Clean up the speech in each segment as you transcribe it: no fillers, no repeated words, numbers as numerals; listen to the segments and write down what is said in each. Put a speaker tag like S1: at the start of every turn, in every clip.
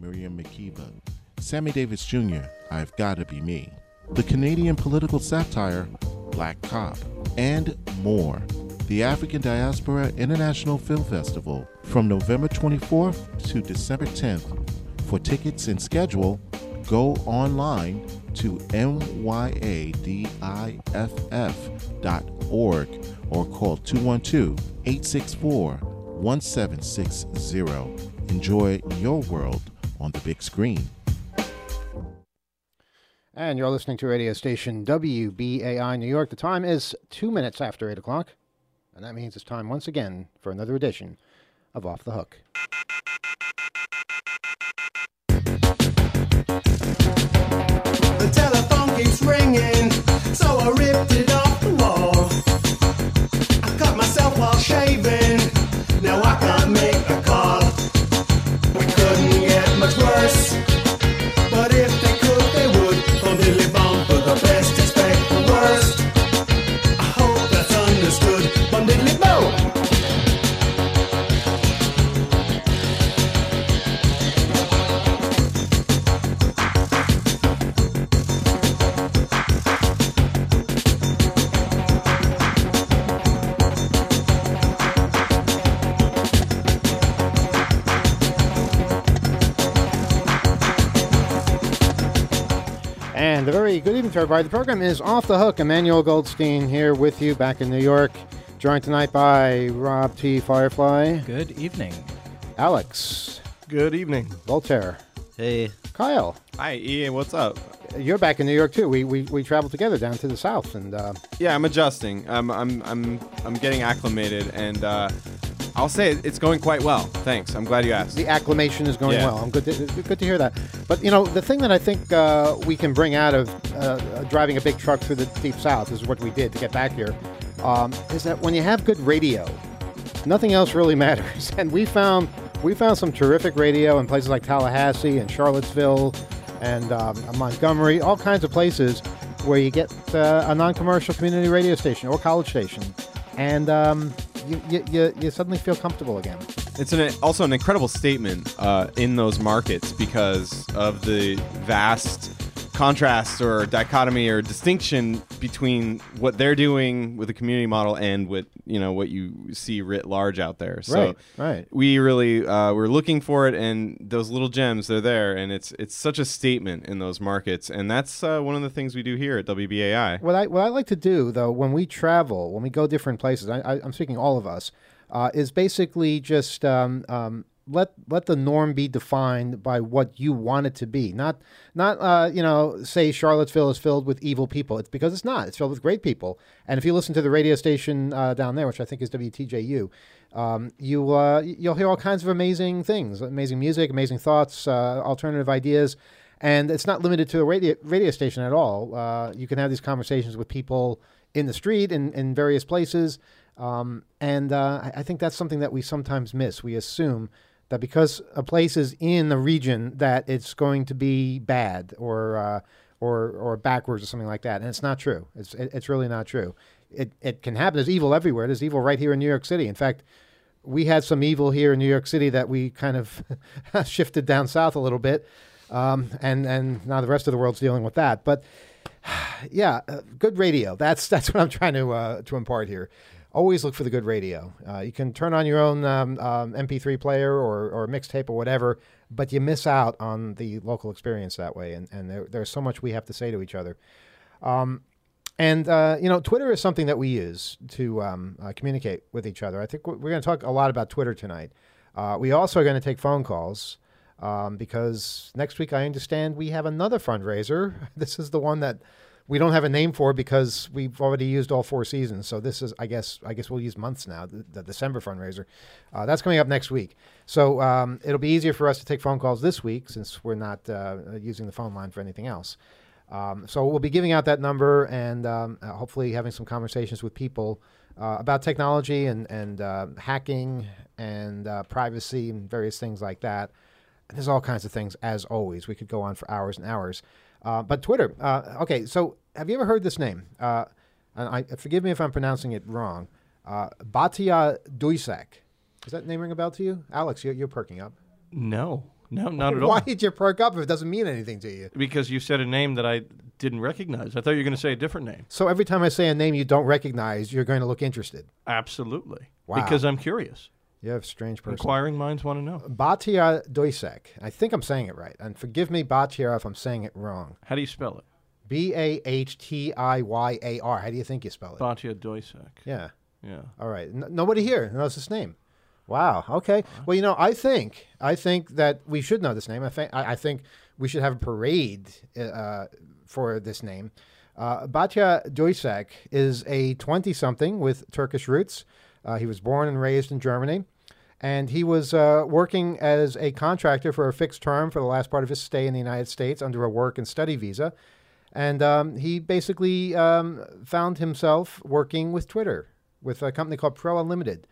S1: Miriam Makeba, Sammy Davis Jr., I've Gotta Be Me, the Canadian political satire, Black Cop, and more. The African Diaspora International Film Festival from November 24th to December 10th. For tickets and schedule, go online to myadiff.org or call 212-864-1760. Enjoy your world on the big screen.
S2: And you're listening to radio station WBAI New York. The time is 2 minutes after 8 o'clock. And that means it's time once again for another edition of Off the Hook.
S3: The telephone keeps ringing, so I ripped it off the wall. I cut myself while shaving, now I can't make a call. We couldn't get much worse, but if they could, they would. From Dilly Bomb for the best, expect the worst. I hope that's understood. From Diddly Bow.
S2: And a very good evening to everybody. The program is Off the Hook. Emmanuel Goldstein here with you back in New York. Joined tonight by Rob T. Firefly.
S4: Good evening.
S2: Alex.
S5: Good evening.
S2: Voltaire.
S4: Hey.
S2: Kyle.
S5: Hi, Ian. What's up?
S2: You're back in New York too. We traveled together down to the south, and
S5: Yeah, I'm adjusting. I'm getting acclimated, and I'll say it's going quite well. Thanks. I'm glad you asked.
S2: the acclimation is going
S5: Yeah.
S2: well. I'm good to hear that. But you know, the thing that I think we can bring out of driving a big truck through the deep south, is what we did to get back here, is that when you have good radio, nothing else really matters. And we found some terrific radio in places like Tallahassee and Charlottesville and Montgomery, all kinds of places where you get a non-commercial community radio station or college station, and you suddenly feel comfortable again.
S5: It's also an incredible statement in those markets because of the vast contrast or dichotomy or distinction between what they're doing with the community model and what you see writ large out there. So
S2: right.
S5: we really we're looking for it, and those little gems, they're there, and it's such a statement in those markets, and that's one of the things we do here at WBAI.
S2: What I like to do, though, when we travel, when we go different places, I'm speaking all of us, is basically just let the norm be defined by what you want it to be. Not say Charlottesville is filled with evil people. It's because it's not. It's filled with great people. And if you listen to the radio station down there, which I think is WTJU, you'll hear all kinds of amazing things, amazing music, amazing thoughts, alternative ideas. And it's not limited to a radio station at all. You can have these conversations with people in the street, in various places. I think that's something that we sometimes miss. We assume that because a place is in the region that it's going to be bad or backwards or something like that, and it's not true. It's really not true. It can happen. There's evil everywhere. There's evil right here in New York City. In fact, we had some evil here in New York City that we kind of shifted down south a little bit, and now the rest of the world's dealing with that. But yeah, good radio. That's what I'm trying to impart here. Always look for the good radio. You can turn on your own MP3 player or mixtape or whatever, but you miss out on the local experience that way. And there's so much we have to say to each other. Twitter is something that we use to communicate with each other. I think we're going to talk a lot about Twitter tonight. We also are going to take phone calls because next week, I understand, we have another fundraiser. This is the one that we don't have a name for because we've already used all 4 seasons. So this is, I guess we'll use months now, the December fundraiser. That's coming up next week. So it'll be easier for us to take phone calls this week since we're not using the phone line for anything else. So we'll be giving out that number and hopefully having some conversations with people about technology and hacking and privacy and various things like that. And there's all kinds of things, as always. We could go on for hours and hours. But Twitter, okay, so have you ever heard this name? And forgive me if I'm pronouncing it wrong. Batya Duysak. Does that name ring a bell to you? Alex, you're perking up.
S6: No.
S4: No, not at all.
S2: Why did you perk up if it doesn't mean anything to you?
S4: Because you said a name that I didn't recognize. I thought you were going to say a different name.
S2: So every time I say a name you don't recognize, you're going to look interested.
S4: Absolutely.
S2: Wow.
S4: Because I'm curious.
S2: You're a strange person.
S4: Inquiring minds want to know.
S2: Batyar Doisek. I think I'm saying it right. And forgive me, Batyar, if I'm saying it wrong.
S4: How do you spell it?
S2: Bahtiyar. How do you think you spell it?
S4: Batyar Doisek.
S2: Yeah.
S4: Yeah.
S2: All right. Nobody here knows this name. Wow. Okay. Well, I think that we should know this name. I think we should have a parade for this name. Batyar Doisek is a 20-something with Turkish roots. He was born and raised in Germany, and he was working as a contractor for a fixed term for the last part of his stay in the United States under a work and study visa. And he basically found himself working with Twitter, with a company called Pro Unlimited.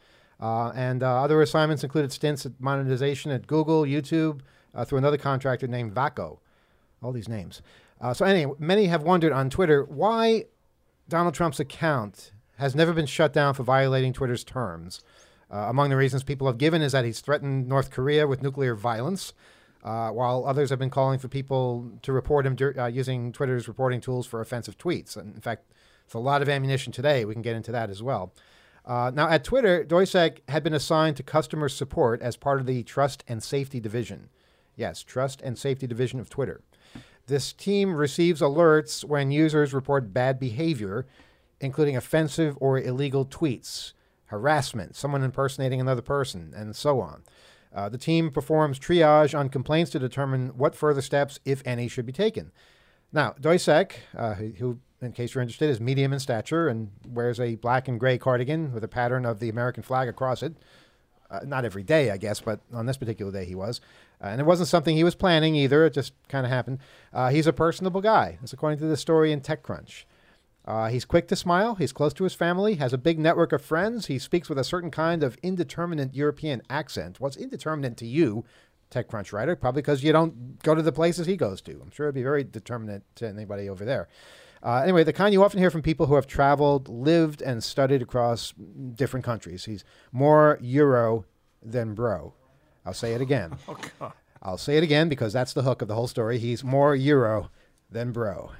S2: And other assignments included stints at monetization at Google, YouTube, through another contractor named Vaco. All these names. So anyway, many have wondered on Twitter why Donald Trump's account has never been shut down for violating Twitter's terms. Among the reasons people have given is that he's threatened North Korea with nuclear violence, while others have been calling for people to report him using Twitter's reporting tools for offensive tweets. And in fact, it's a lot of ammunition today. We can get into that as well. Now, at Twitter, Doisek had been assigned to customer support as part of the Trust and Safety Division. Yes, Trust and Safety Division of Twitter. This team receives alerts when users report bad behavior, including offensive or illegal tweets, harassment, someone impersonating another person, and so on. The team performs triage on complaints to determine what further steps, if any, should be taken. Now, Doisek, who, in case you're interested, is medium in stature and wears a black and gray cardigan with a pattern of the American flag across it. Not every day, I guess, but on this particular day he was. And it wasn't something he was planning either. It just kind of happened. He's a personable guy. That's according to the story in TechCrunch. He's quick to smile. He's close to his family, has a big network of friends. He speaks with a certain kind of indeterminate European accent. What's indeterminate to you, TechCrunch writer? Probably because you don't go to the places he goes to. I'm sure it'd be very determinate to anybody over there. Anyway, the kind you often hear from people who have traveled, lived, and studied across different countries. He's more Euro than bro. I'll say it again.
S4: Oh, God.
S2: I'll say it again because that's the hook of the whole story. He's more Euro than bro.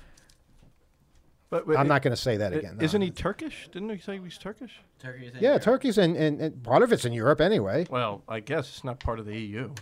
S4: But
S2: I'm not going to say that again. No.
S4: Isn't he Turkish? Didn't he say he's Turkish?
S6: Turkey's in
S2: Yeah,
S6: Europe.
S2: Turkey's in part of it's in Europe anyway.
S4: Well, I guess it's not part of the EU.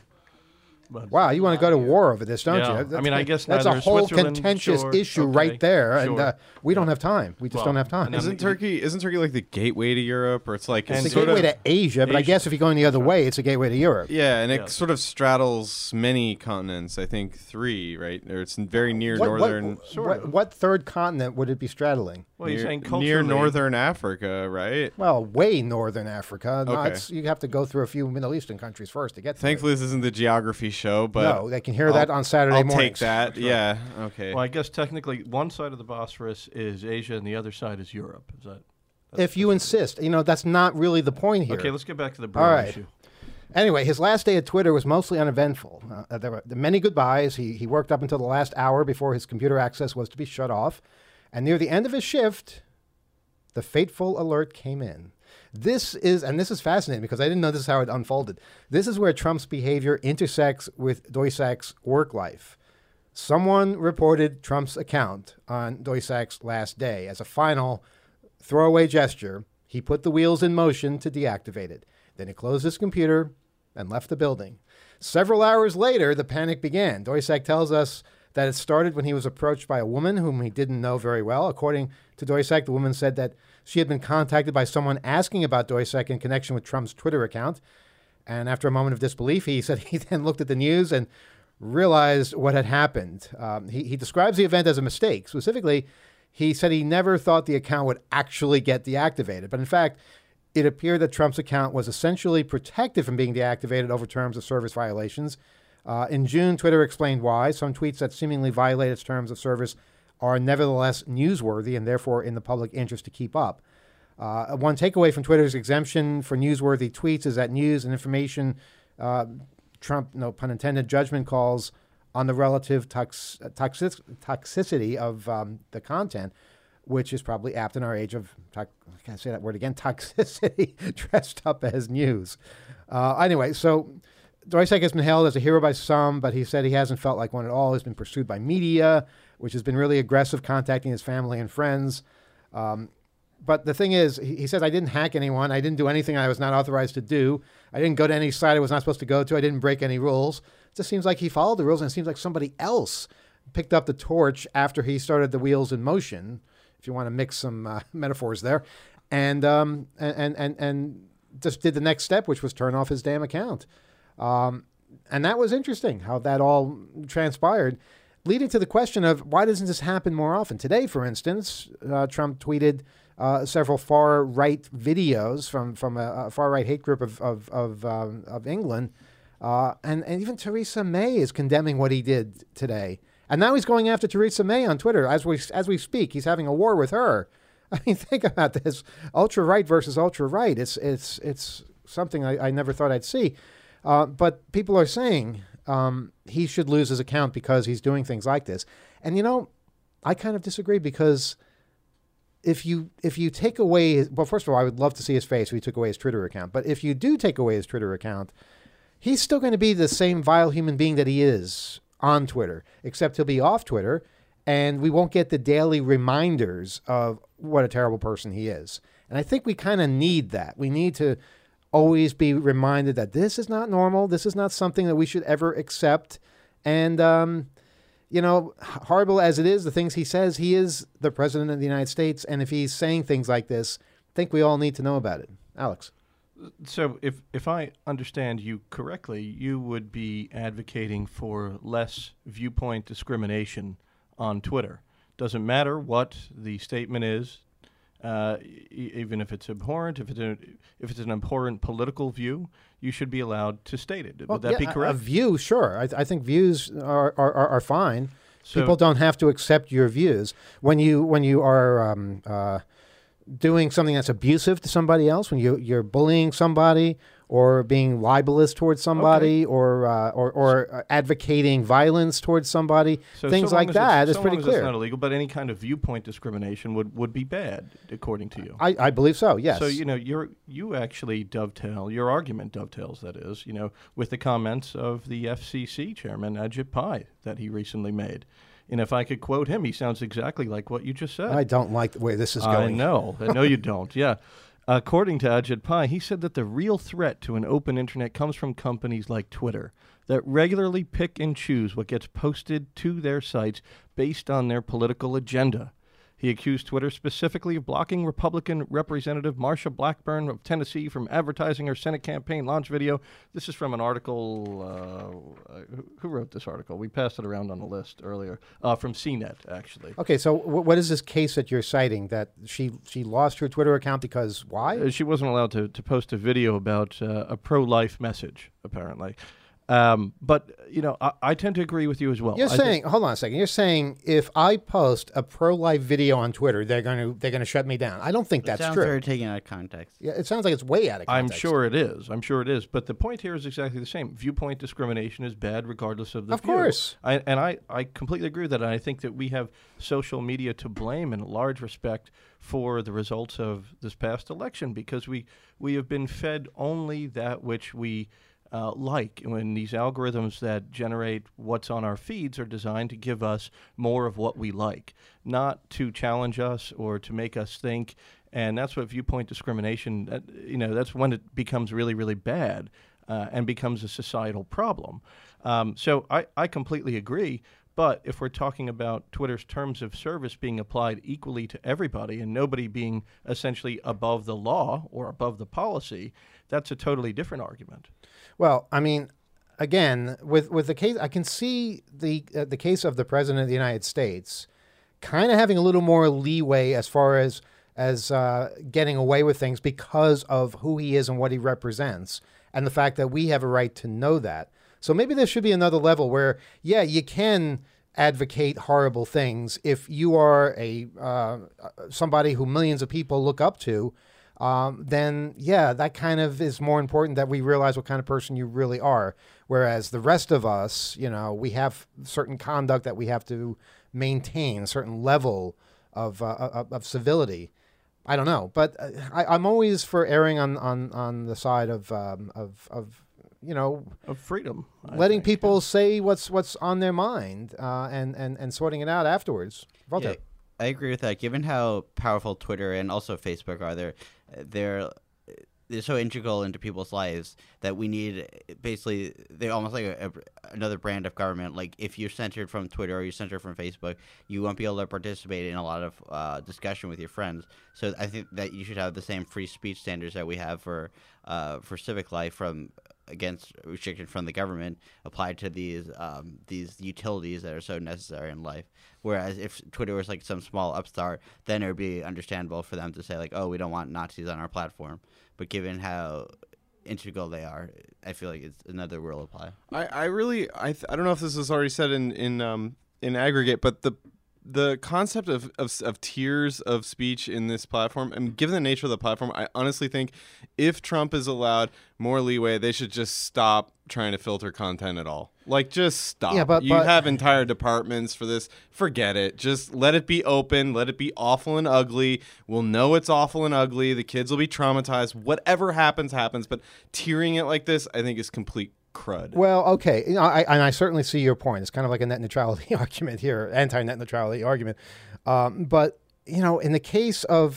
S4: But
S2: Wow, you want to go to war over this, don't
S4: Yeah.
S2: you?
S4: I mean, I guess
S2: that's
S4: neither
S2: a
S4: is
S2: whole
S4: Switzerland.
S2: contentious
S4: Sure.
S2: issue
S4: Okay.
S2: right there,
S4: Sure.
S2: and we don't have time. We just
S4: Well,
S2: don't have time.
S4: and
S5: Isn't Turkey like the gateway to Europe, or it's like
S2: It's
S4: and
S2: a
S5: sort
S2: gateway
S5: of,
S2: to Asia, but I
S4: Asia.
S2: guess if you're going the other way, it's a gateway to Europe.
S5: yeah, and it
S4: Yeah.
S5: sort of straddles many continents. I think 3, right? Or it's very near northern,
S2: What third continent would it be straddling?
S4: Well, you're saying
S5: near
S4: culturally.
S5: northern Africa, right?
S2: Well, way northern Africa. No,
S5: Okay.
S2: you have to go through a few Middle Eastern countries first to get to
S5: Thankfully, this isn't the geography show,
S2: it.
S5: but
S2: No, they can hear that on Saturday
S5: I'll
S2: mornings.
S5: take that. Yeah. Okay.
S4: Well, I guess technically one side of the Bosphorus is Asia and the other side is Europe. Is that?
S2: If you insist. That's not really the point here.
S4: Okay, let's get back to the bro
S2: All right.
S4: issue.
S2: Anyway, his last day at Twitter was mostly uneventful. There were many goodbyes. He worked up until the last hour before his computer access was to be shut off. And near the end of his shift, the fateful alert came in. This is fascinating because I didn't know this is how it unfolded. This is where Trump's behavior intersects with Doisek's work life. Someone reported Trump's account on Doisek's last day. As a final throwaway gesture, he put the wheels in motion to deactivate it. Then he closed his computer and left the building. Several hours later, the panic began. Doisek tells us that it started when he was approached by a woman whom he didn't know very well. According to Doisek, the woman said that she had been contacted by someone asking about Doisek in connection with Trump's Twitter account. And after a moment of disbelief, he said he then looked at the news and realized what had happened. He describes the event as a mistake. Specifically, he said he never thought the account would actually get deactivated. But in fact, it appeared that Trump's account was essentially protected from being deactivated over terms of service violations. In June, Twitter explained why. Some tweets that seemingly violate its terms of service are nevertheless newsworthy and therefore in the public interest to keep up. One takeaway from Twitter's exemption for newsworthy tweets is that news and information Trump, no pun intended, judgment calls on the relative toxicity of the content, which is probably apt in our age of, I can't say that word again, toxicity dressed up as news. Anyway, so Dreisaitl has been hailed as a hero by some, but he said he hasn't felt like one at all. He's been pursued by media, which has been really aggressive, contacting his family and friends. But the thing is, he says, I didn't hack anyone. I didn't do anything I was not authorized to do. I didn't go to any site I was not supposed to go to. I didn't break any rules. It just seems like he followed the rules, and it seems like somebody else picked up the torch after he started the wheels in motion, if you want to mix some metaphors there, and just did the next step, which was turn off his damn account. And that was interesting, how that all transpired, leading to the question of why doesn't this happen more often? Today, for instance, Trump tweeted several far-right videos from a far-right hate group of England, and even Theresa May is condemning what he did today. And now he's going after Theresa May on Twitter as we speak. He's having a war with her. I mean, think about this: ultra-right versus ultra-right. It's something I never thought I'd see. But people are saying he should lose his account because he's doing things like this. And I kind of disagree, because if you take away well, first of all, I would love to see his face if he took away his Twitter account. But if you do take away his Twitter account, he's still going to be the same vile human being that he is on Twitter, except he'll be off Twitter, and we won't get the daily reminders of what a terrible person he is. And I think we kind of need that. We need to always be reminded that this is not normal. This is not something that we should ever accept. And, horrible as it is, the things he says, he is the president of the United States. And if he's saying things like this, I think we all need to know about it. Alex.
S4: So if I understand you correctly, you would be advocating for less viewpoint discrimination on Twitter. Doesn't matter what the statement is, even if it's abhorrent, if it's an abhorrent political view, you should be allowed to state it. Would that be correct?
S2: A view, sure. I think views are fine.
S4: So,
S2: people don't have to accept your views. When you are doing something that's abusive to somebody else, when you're bullying somebody or being libelous towards somebody, or advocating violence towards somebody, things like that, it's pretty clear.
S4: It's not illegal, but any kind of viewpoint discrimination would be bad, according to you.
S2: I believe so. Yes.
S4: So you actually dovetail, your argument dovetails, that is, with the comments of the FCC chairman Ajit Pai that he recently made. And if I could quote him, he sounds exactly like what you just said.
S2: I don't like the way this is going.
S4: I know you don't. Yeah. According to Ajit Pai, he said that the real threat to an open internet comes from companies like Twitter that regularly pick and choose what gets posted to their sites based on their political agenda. He accused Twitter specifically of blocking Republican Representative Marsha Blackburn of Tennessee from advertising her Senate campaign launch video. This is from an article. Who wrote this article? We passed it around on the list earlier. From CNET, actually.
S2: Okay, so what is this case that you're citing, that she lost her Twitter account because why?
S4: She wasn't allowed to post a video about a pro-life message, apparently. But I tend to agree with you as well.
S2: You're saying, hold on a second. You're saying if I post a pro-life video on Twitter, they're going to shut me down. I don't think that's
S6: sounds
S2: true.
S6: very taken out of context.
S2: Yeah, it sounds like it's way out of context.
S4: I'm sure it is. But the point here is exactly the same. Viewpoint discrimination is bad, regardless of the view.
S2: Of course.
S4: I completely agree with that. And I think that we have social media to blame in large respect for the results of this past election, because we have been fed only that which we like, when these algorithms that generate what's on our feeds are designed to give us more of what we like, not to challenge us or to make us think. And that's what viewpoint discrimination, that's when it becomes really, really bad and becomes a societal problem. So I completely agree. But if we're talking about Twitter's terms of service being applied equally to everybody and nobody being essentially above the law or above the policy, that's a totally different argument.
S2: Well, I mean, again, with the case, I can see the case of the President of the United States kind of having a little more leeway as far as getting away with things because of who he is and what he represents, and the fact that we have a right to know that. So maybe there should be another level where, yeah, you can advocate horrible things if you are somebody who millions of people look up to. Then, yeah, that kind of is more important, that we realize what kind of person you really are. Whereas the rest of us, we have certain conduct that we have to maintain, a certain level of civility. I don't know, but I'm always for erring on the side of
S4: of freedom. I
S2: letting
S4: think.
S2: people say what's on their mind and sorting it out afterwards. Walter.
S6: Yeah, I agree with that. Given how powerful Twitter and also Facebook are, they're so integral into people's lives that we need basically they're almost like another brand of government. Like if you're censored from Twitter or you're censored from Facebook, you won't be able to participate in a lot of discussion with your friends. So I think that you should have the same free speech standards that we have for civic life against restriction from the government applied to these utilities that are so necessary in life. Whereas if Twitter was like some small upstart, then it would be understandable for them to say like, oh, we don't want Nazis on our platform. But given how integral they are, I feel like it's another rule apply.
S5: I don't know if this was already said in aggregate, but the concept of tiers of speech in this platform, and given the nature of the platform, I honestly think if Trump is allowed more leeway, they should just stop trying to filter content at all. Like, just stop.
S2: Yeah, but
S5: you have entire departments for this. Forget it. Just let it be open. Let it be awful and ugly. We'll know it's awful and ugly. The kids will be traumatized. Whatever happens, happens. But tiering it like this, I think, is complete crud.
S2: Well, okay, I certainly see your point. It's kind of like a net neutrality argument here, anti-net neutrality argument. But in the case of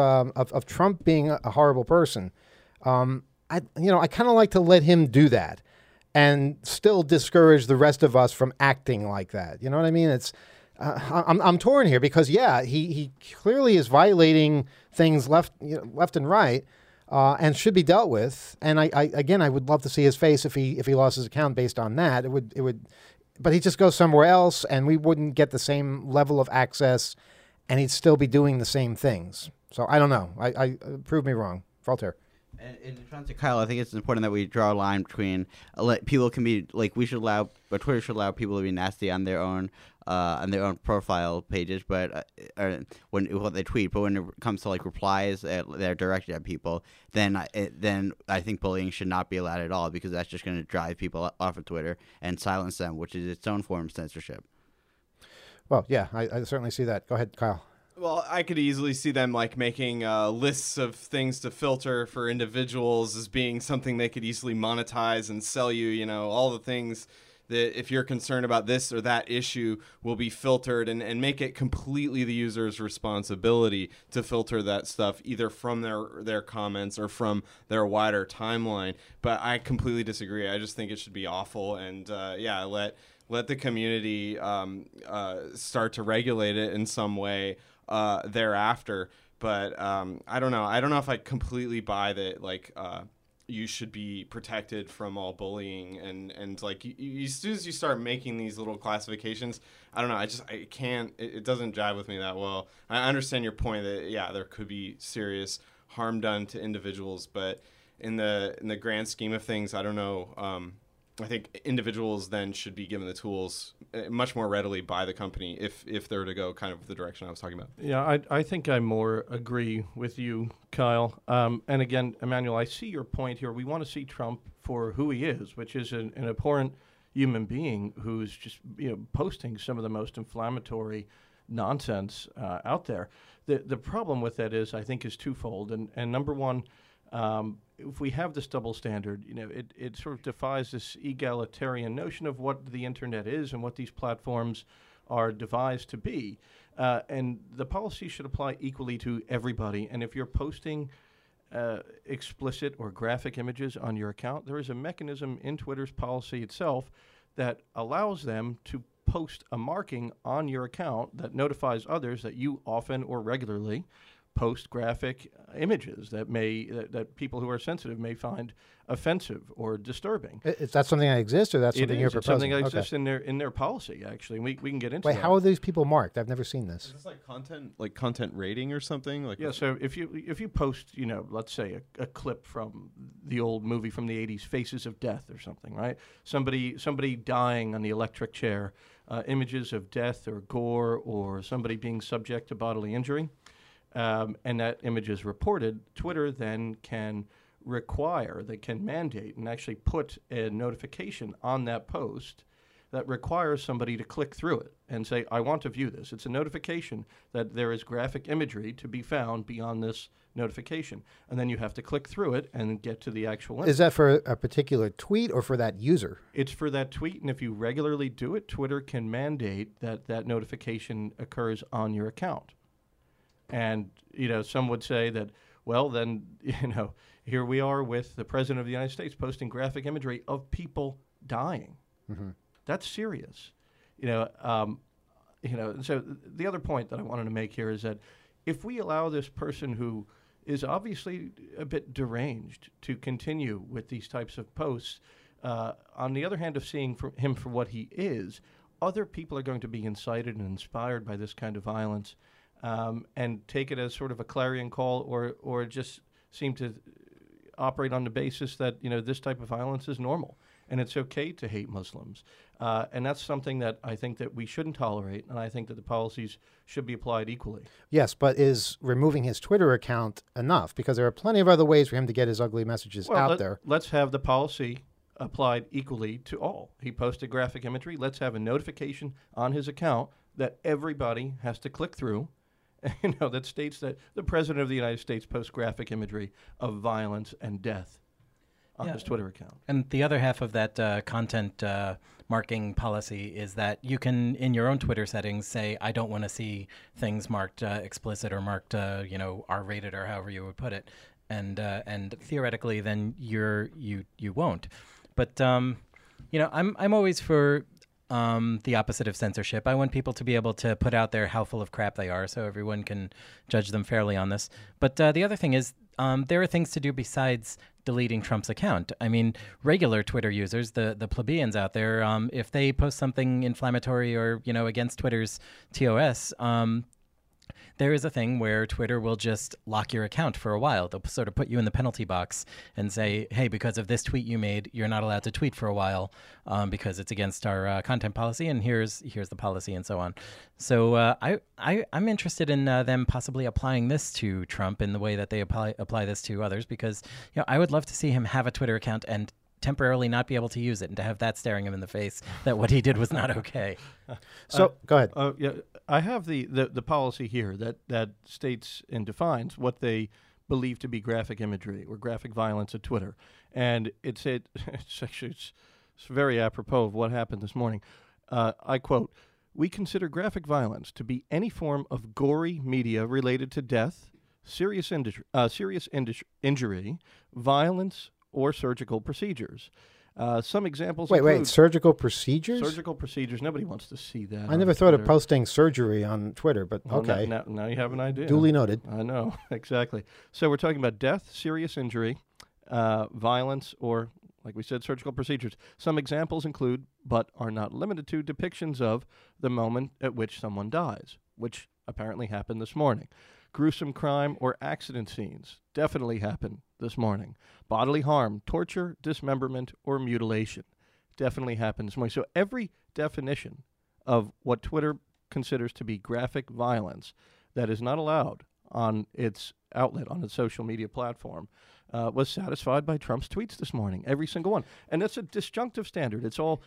S2: Trump being a horrible person, I kind of like to let him do that, and still discourage the rest of us from acting like that. You know what I mean? It's I'm torn here because he clearly is violating things left and right. And should be dealt with. And I would love to see his face if he lost his account based on that. It would, but he just goes somewhere else, and we wouldn't get the same level of access, and he'd still be doing the same things. So I don't know. I prove me wrong, Voltaire.
S6: And in response to Kyle, I think it's important that we draw a line between people can be like Twitter should allow people to be nasty on their own profile pages, but what they tweet. But when it comes to like replies that are directed at people, then I think bullying should not be allowed at all, because that's just going to drive people off of Twitter and silence them, which is its own form of censorship.
S2: Well, yeah, I certainly see that. Go ahead, Kyle.
S5: Well, I could easily see them like making lists of things to filter for individuals as being something they could easily monetize and sell you, all the things that if you're concerned about this or that issue will be filtered, and make it completely the user's responsibility to filter that stuff either from their comments or from their wider timeline. But I completely disagree. I just think it should be awful, and let the community start to regulate it in some way thereafter. But I don't know. I don't know if I completely buy that you should be protected from all bullying and like as soon as you start making these little classifications, I don't know. I can't. It doesn't jive with me that well. I understand your point that there could be serious harm done to individuals, but in the grand scheme of things, I don't know. I think individuals then should be given the tools much more readily by the company if they're to go kind of the direction I was talking about.
S4: Yeah, I think I more agree with you, Kyle. And again, Emmanuel, I see your point here. We want to see Trump for who he is, which is an abhorrent human being who's just posting some of the most inflammatory nonsense out there. The problem with that is twofold. And number one, if we have this double standard, it sort of defies this egalitarian notion of what the internet is and what these platforms are devised to be. And the policy should apply equally to everybody. And if you're posting explicit or graphic images on your account, there is a mechanism in Twitter's policy itself that allows them to post a marking on your account that notifies others that you often or regularly post graphic images that people who are sensitive may find offensive or disturbing.
S2: Is that something that exists, or that's something you're proposing?
S4: It's something that exists in their policy, actually. We can get into that.
S2: Wait, how are these people marked? I've never seen this.
S5: Is this like content rating or something?
S4: So if you post, let's say a clip from the old movie from the 80s, Faces of Death or something, right? Somebody dying on the electric chair, images of death or gore or somebody being subject to bodily injury. And that image is reported, Twitter then can mandate and actually put a notification on that post that requires somebody to click through it and say, I want to view this. It's a notification that there is graphic imagery to be found beyond this notification. And then you have to click through it and get to the actual image.
S2: Is that for a particular tweet or for that user?
S4: It's for that tweet, and if you regularly do it, Twitter can mandate that that notification occurs on your account. And, some would say that, well, then, here we are with the President of the United States posting graphic imagery of people dying.
S2: Mm-hmm.
S4: That's serious. So the other point that I wanted to make here is that if we allow this person who is obviously a bit deranged to continue with these types of posts, on the other hand of seeing him for what he is, other people are going to be incited and inspired by this kind of violence and take it as sort of a clarion call or just seem to operate on the basis that, this type of violence is normal and it's okay to hate Muslims. And that's something that I think that we shouldn't tolerate, and I think that the policies should be applied equally.
S2: Yes, but is removing his Twitter account enough? Because there are plenty of other ways for him to get his ugly messages out there.
S4: Let's have the policy applied equally to all. He posted graphic imagery. Let's have a notification on his account that everybody has to click through, that states that the President of the United States posts graphic imagery of violence and death on his Twitter account.
S7: And the other half of that content marking policy is that you can, in your own Twitter settings, say, I don't want to see things marked explicit or marked, R-rated or however you would put it. And theoretically, then you won't. But, I'm always for the opposite of censorship. I want people to be able to put out there how full of crap they are so everyone can judge them fairly on this. But the other thing is there are things to do besides deleting Trump's account. I mean, regular Twitter users, the plebeians out there, if they post something inflammatory or, against Twitter's TOS, there is a thing where Twitter will just lock your account for a while. They'll sort of put you in the penalty box and say, hey, because of this tweet you made, you're not allowed to tweet for a while because it's against our content policy, and here's the policy and so on. So I'm interested in them possibly applying this to Trump in the way that they apply this to others, because I would love to see him have a Twitter account and temporarily not be able to use it, and to have that staring him in the face that what he did was not okay.
S2: So go ahead.
S4: I have the policy here that states and defines what they believe to be graphic imagery or graphic violence at Twitter, and it's very apropos of what happened this morning. I quote, "We consider graphic violence to be any form of gory media related to death, serious injury, violence, or surgical procedures." Some examples include...
S2: Wait, surgical procedures?
S4: Surgical procedures. Nobody wants to see that.
S2: I never thought of posting surgery on Twitter, but
S4: well,
S2: okay.
S4: Now you have an idea.
S2: Duly noted.
S4: I know, exactly. So we're talking about death, serious injury, violence, or, like we said, surgical procedures. Some examples include, but are not limited to, depictions of the moment at which someone dies, which apparently happened this morning. Gruesome crime or accident scenes definitely happened this morning. Bodily harm, torture, dismemberment, or mutilation definitely happened this morning. So every definition of what Twitter considers to be graphic violence that is not allowed on its outlet, on its social media platform, was satisfied by Trump's tweets this morning, every single one. And that's a disjunctive standard. It's or.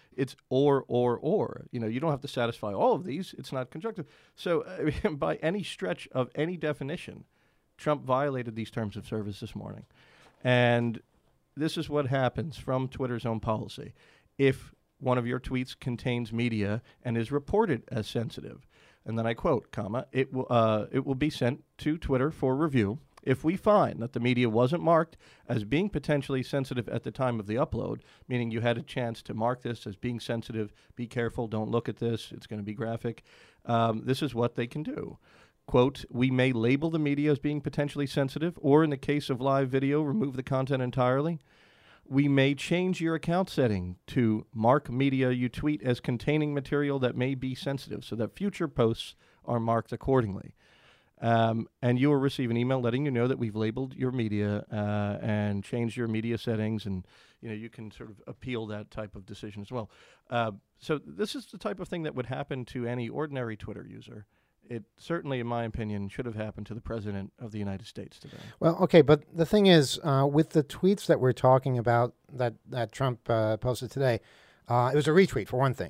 S4: You don't have to satisfy all of these. It's not conjunctive. So by any stretch of any definition, Trump violated these terms of service this morning. And this is what happens from Twitter's own policy. If one of your tweets contains media and is reported as sensitive, and then I quote, comma, it will be sent to Twitter for review. If we find that the media wasn't marked as being potentially sensitive at the time of the upload, meaning you had a chance to mark this as being sensitive, be careful, don't look at this, it's going to be graphic, this is what they can do. Quote, we may label the media as being potentially sensitive, or in the case of live video, remove the content entirely. We may change your account setting to mark media you tweet as containing material that may be sensitive so that future posts are marked accordingly. And you will receive an email letting you know that we've labeled your media and changed your media settings, and you can sort of appeal that type of decision as well. So this is the type of thing that would happen to any ordinary Twitter user. It certainly, in my opinion, should have happened to the President of the United States today.
S2: Well, okay, but the thing is, with the tweets that we're talking about that Trump posted today, it was a retweet for one thing.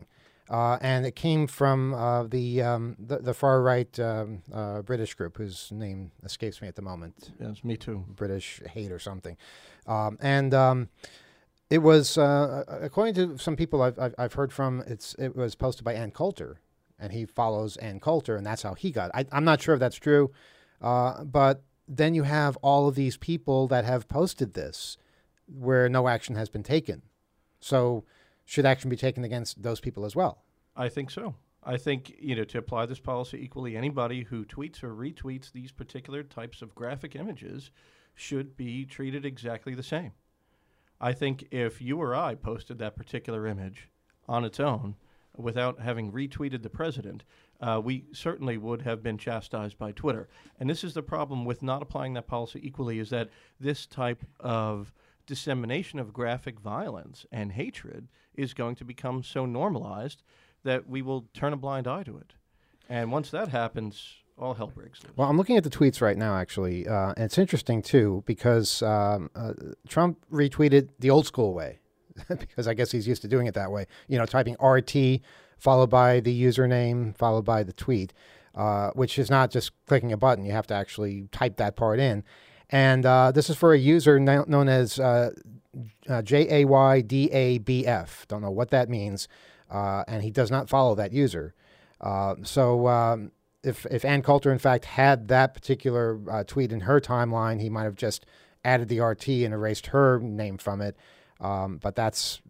S2: and it came from the far right British group, whose name escapes me at the moment.
S4: Yes, me too.
S2: British hate or something, and it was according to some people I've heard from. It was posted by Ann Coulter, and he follows Ann Coulter, and that's how he got it. I'm not sure if that's true, but then you have all of these people that have posted this where no action has been taken. So should action be taken against those people as well?
S4: I think so. I think, to apply this policy equally, anybody who tweets or retweets these particular types of graphic images should be treated exactly the same. I think if you or I posted that particular image on its own without having retweeted the president, we certainly would have been chastised by Twitter. And this is the problem with not applying that policy equally, is that this type of dissemination of graphic violence and hatred is going to become so normalized that we will turn a blind eye to it. And once that happens, all hell breaks loose.
S2: Well, I'm looking at the tweets right now, actually. And it's interesting, too, because Trump retweeted the old school way, because I guess he's used to doing it that way. Typing RT, followed by the username, followed by the tweet, which is not just clicking a button. You have to actually type that part in. And this is for a user known as JAYDABF. Don't know what that means. And he does not follow that user. So if Ann Coulter, in fact, had that particular tweet in her timeline, he might have just added the RT and erased her name from it. But that's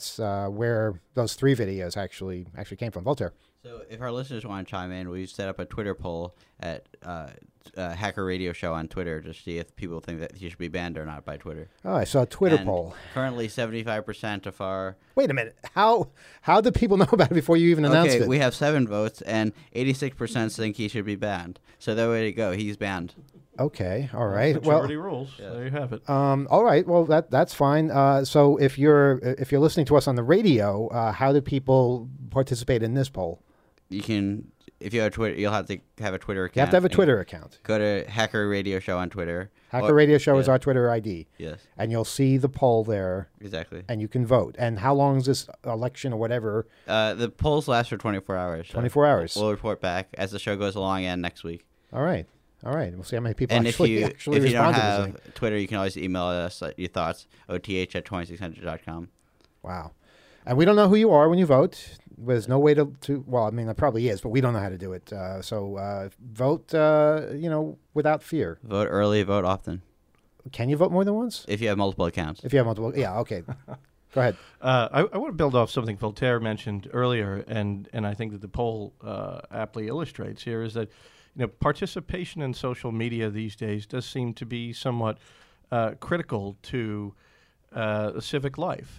S2: where those 3 videos actually came from. Voltaire.
S6: So if our listeners want to chime in, we set up a Twitter poll at Hacker Radio Show on Twitter to see if people think that he should be banned or not by Twitter.
S2: Oh, I saw a Twitter
S6: And
S2: poll.
S6: Currently, 75% of our...
S2: Wait a minute. How did people know about it before you even announced it?
S6: we have 7 votes, and 86% think he should be banned. So there way to go. He's banned.
S2: Okay. All right. Well,
S4: Majority rules. There you have it.
S2: all right. Well, that's fine. So if you're listening to us on the radio, how do people participate in this poll?
S6: You can, if you have Twitter, you'll have to have a Twitter account.
S2: You have to have a Twitter account.
S6: Go to Hacker Radio Show on Twitter.
S2: Hacker Radio Show is our Twitter ID.
S6: Yes.
S2: And you'll see the poll there.
S6: Exactly.
S2: And you can vote. And how long is this election or whatever?
S6: The polls last for 24 hours. So
S2: 24 hours.
S6: We'll report back as the show goes along and next week.
S2: All right. We'll see how many people
S6: And
S2: actually
S6: if you don't
S2: respond to this
S6: have
S2: thing.
S6: Twitter, you can always email us your thoughts, oth@2600.com.
S2: Wow. And we don't know who you are when you vote. There's no way to well, I mean, there probably is, but we don't know how to do it. So vote, without fear.
S6: Vote early, vote often.
S2: Can you vote more than once?
S6: If you have multiple accounts.
S2: If you have multiple, yeah, okay. Go ahead.
S4: I want to build off something Voltaire mentioned earlier, and I think that the poll aptly illustrates here, is that participation in social media these days does seem to be somewhat critical to civic life.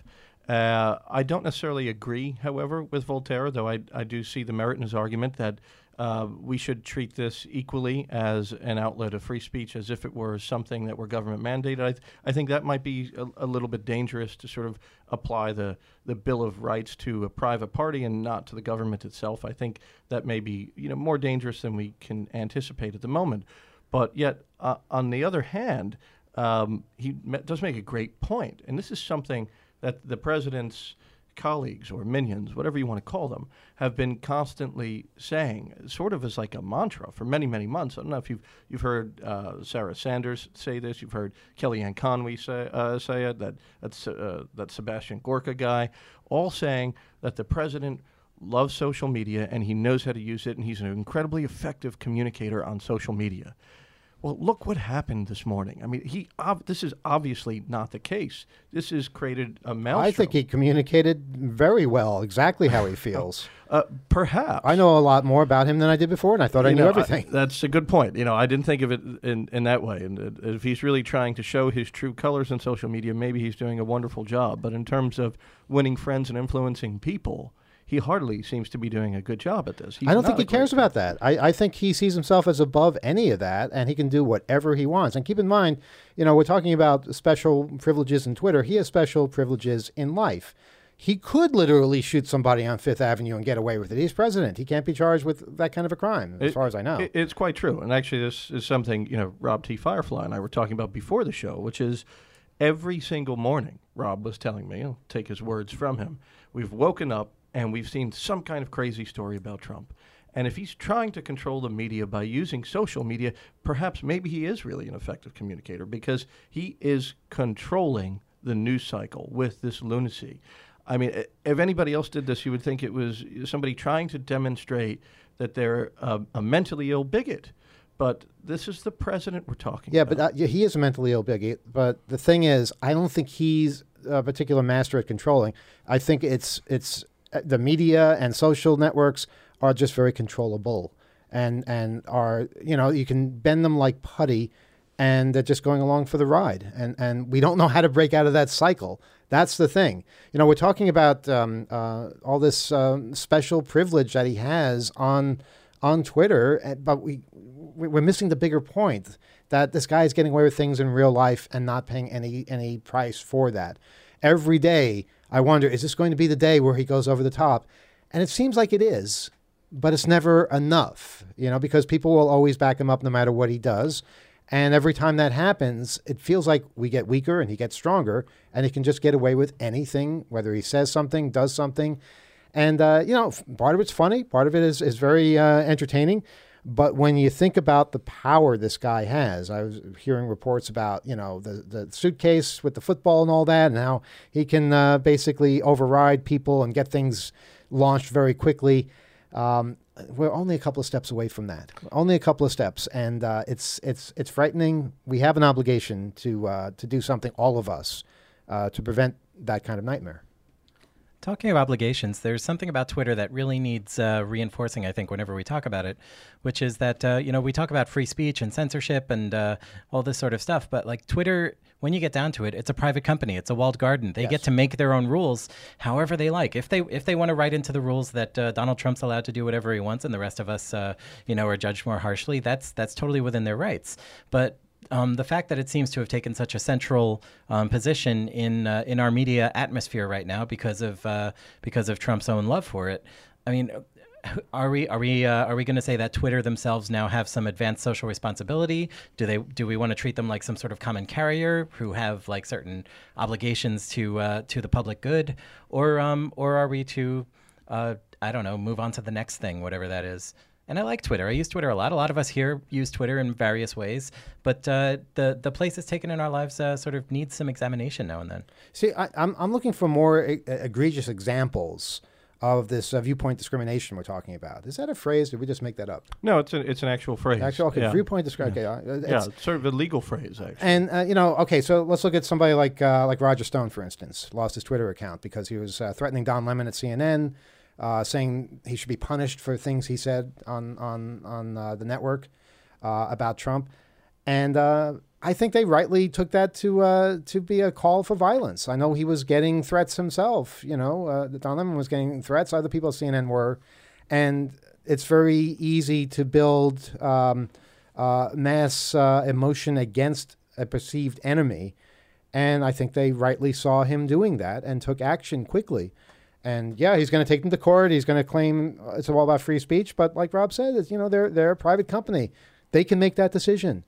S4: I don't necessarily agree, however, with Voltaire, though I do see the merit in his argument that we should treat this equally as an outlet of free speech, as if it were something that were government mandated. I think that might be a little bit dangerous to sort of apply the Bill of Rights to a private party and not to the government itself. I think that may be more dangerous than we can anticipate at the moment. But yet, on the other hand, he does make a great point, and this is something that the president's colleagues or minions, whatever you want to call them, have been constantly saying, sort of as like a mantra for many, many months. I don't know if you've heard Sarah Sanders say this. You've heard Kellyanne Conway say it. That Sebastian Gorka guy, all saying that the president loves social media and he knows how to use it, and he's an incredibly effective communicator on social media. Well, look what happened this morning. I mean, this is obviously not the case. This has created a maelstrom.
S2: I think he communicated very well, exactly how he feels.
S4: Perhaps.
S2: I know a lot more about him than I did before, and I thought I knew everything.
S4: That's a good point. I didn't think of it in that way. And if he's really trying to show his true colors in social media, maybe he's doing a wonderful job. But in terms of winning friends and influencing people, he hardly seems to be doing a good job at this.
S2: I don't think he cares about that. I think he sees himself as above any of that, and he can do whatever he wants. And keep in mind, we're talking about special privileges in Twitter. He has special privileges in life. He could literally shoot somebody on Fifth Avenue and get away with it. He's president. He can't be charged with that kind of a crime, as far as I know.
S4: It's quite true. And actually, this is something, Rob T. Firefly and I were talking about before the show, which is every single morning, Rob was telling me, I'll take his words from him, we've woken up and we've seen some kind of crazy story about Trump. And if he's trying to control the media by using social media, perhaps maybe he is really an effective communicator, because he is controlling the news cycle with this lunacy. I mean, if anybody else did this, you would think it was somebody trying to demonstrate that they're a mentally ill bigot. But this is the president we're talking about.
S2: But he is a mentally ill bigot. But the thing is, I don't think he's a particular master at controlling. I think it's the media and social networks are just very controllable, and are, you can bend them like putty, and they're just going along for the ride. And we don't know how to break out of that cycle. That's the thing. We're talking about all this special privilege that he has on Twitter, but we're missing the bigger point, that this guy is getting away with things in real life and not paying any price for that. Every day, I wonder, is this going to be the day where he goes over the top? And it seems like it is, but it's never enough, because people will always back him up no matter what he does. And every time that happens, it feels like we get weaker and he gets stronger, and he can just get away with anything, whether he says something, does something. And, part of it's funny, part of it is very entertaining. But when you think about the power this guy has, I was hearing reports about, the suitcase with the football and all that, and how he can basically override people and get things launched very quickly. We're only a couple of steps away from that. Only a couple of steps, and it's frightening. We have an obligation to do something, all of us, to prevent that kind of nightmare.
S7: Talking of obligations, there's something about Twitter that really needs reinforcing, I think, whenever we talk about it, which is that, we talk about free speech and censorship and all this sort of stuff, but like Twitter, when you get down to it, it's a private company. It's a walled garden. They get to make their own rules however they like. If they want to write into the rules that Donald Trump's allowed to do whatever he wants and the rest of us, are judged more harshly, that's totally within their rights. But the fact that it seems to have taken such a central position in our media atmosphere right now because of Trump's own love for it, I mean, are we going to say that Twitter themselves now have some advanced social responsibility? Do we want to treat them like some sort of common carrier who have like certain obligations to the public good, or are we to I don't know, move on to the next thing, whatever that is? And I like Twitter. I use Twitter a lot. A lot of us here use Twitter in various ways, but the place it's taken in our lives sort of needs some examination now and then.
S2: See, I'm looking for more egregious examples of this viewpoint discrimination we're talking about. Is that a phrase? Did we just make that up?
S4: No, it's an actual phrase.
S2: Okay, viewpoint discrimination.
S4: Yeah, it's sort of a legal phrase, actually.
S2: And okay, so let's look at somebody like Roger Stone, for instance, lost his Twitter account because he was threatening Don Lemon at CNN. Saying he should be punished for things he said on the network about Trump, and I think they rightly took that to be a call for violence. I know he was getting threats himself. Don Lemon was getting threats. Other people at CNN were, and it's very easy to build mass emotion against a perceived enemy, and I think they rightly saw him doing that and took action quickly. And yeah, he's going to take them to court. He's going to claim it's all about free speech. But like Rob said, they're a private company. They can make that decision.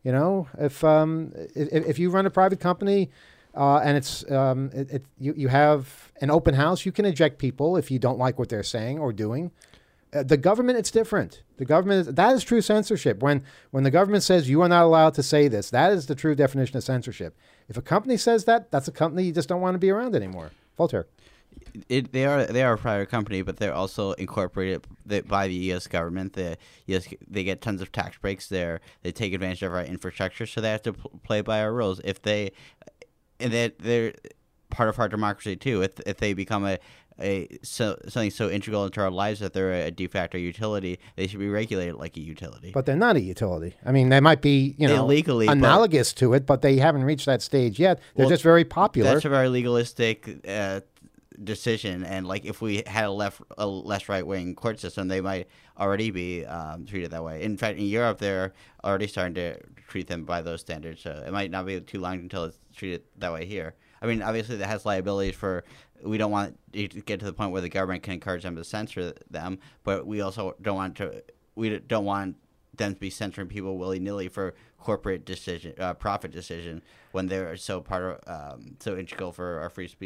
S2: If you run a private company and it's you have an open house, you can eject people if you don't like what they're saying or doing. The government, it's different. The government, that is true censorship. When the government says you are not allowed to say this, that is the true definition of censorship. If a company says that, that's a company you just don't want to be around anymore. Voltaire.
S6: They are a private company, but they're also incorporated by the U.S. government. They get tons of tax breaks there. They take advantage of our infrastructure, so they have to play by our rules. They're part of our democracy too. If they become something so integral into our lives that they're a de facto utility, they should be regulated like a utility.
S2: But they're not a utility. I mean, they might be
S6: illegally
S2: analogous to it, but they haven't reached that stage yet. They're just very popular.
S6: That's a very legalistic decision, and like if we had a less right-wing court system, they might already be treated that way. In fact, in Europe, they're already starting to treat them by those standards, so it might not be too long until it's treated that way here. I mean, obviously, that has liabilities for. We don't want to get to the point where the government can encourage them to censor them, but we also don't want to. We don't want them to be censoring people willy-nilly for corporate decision, profit decision, when they're so so integral for our free speech.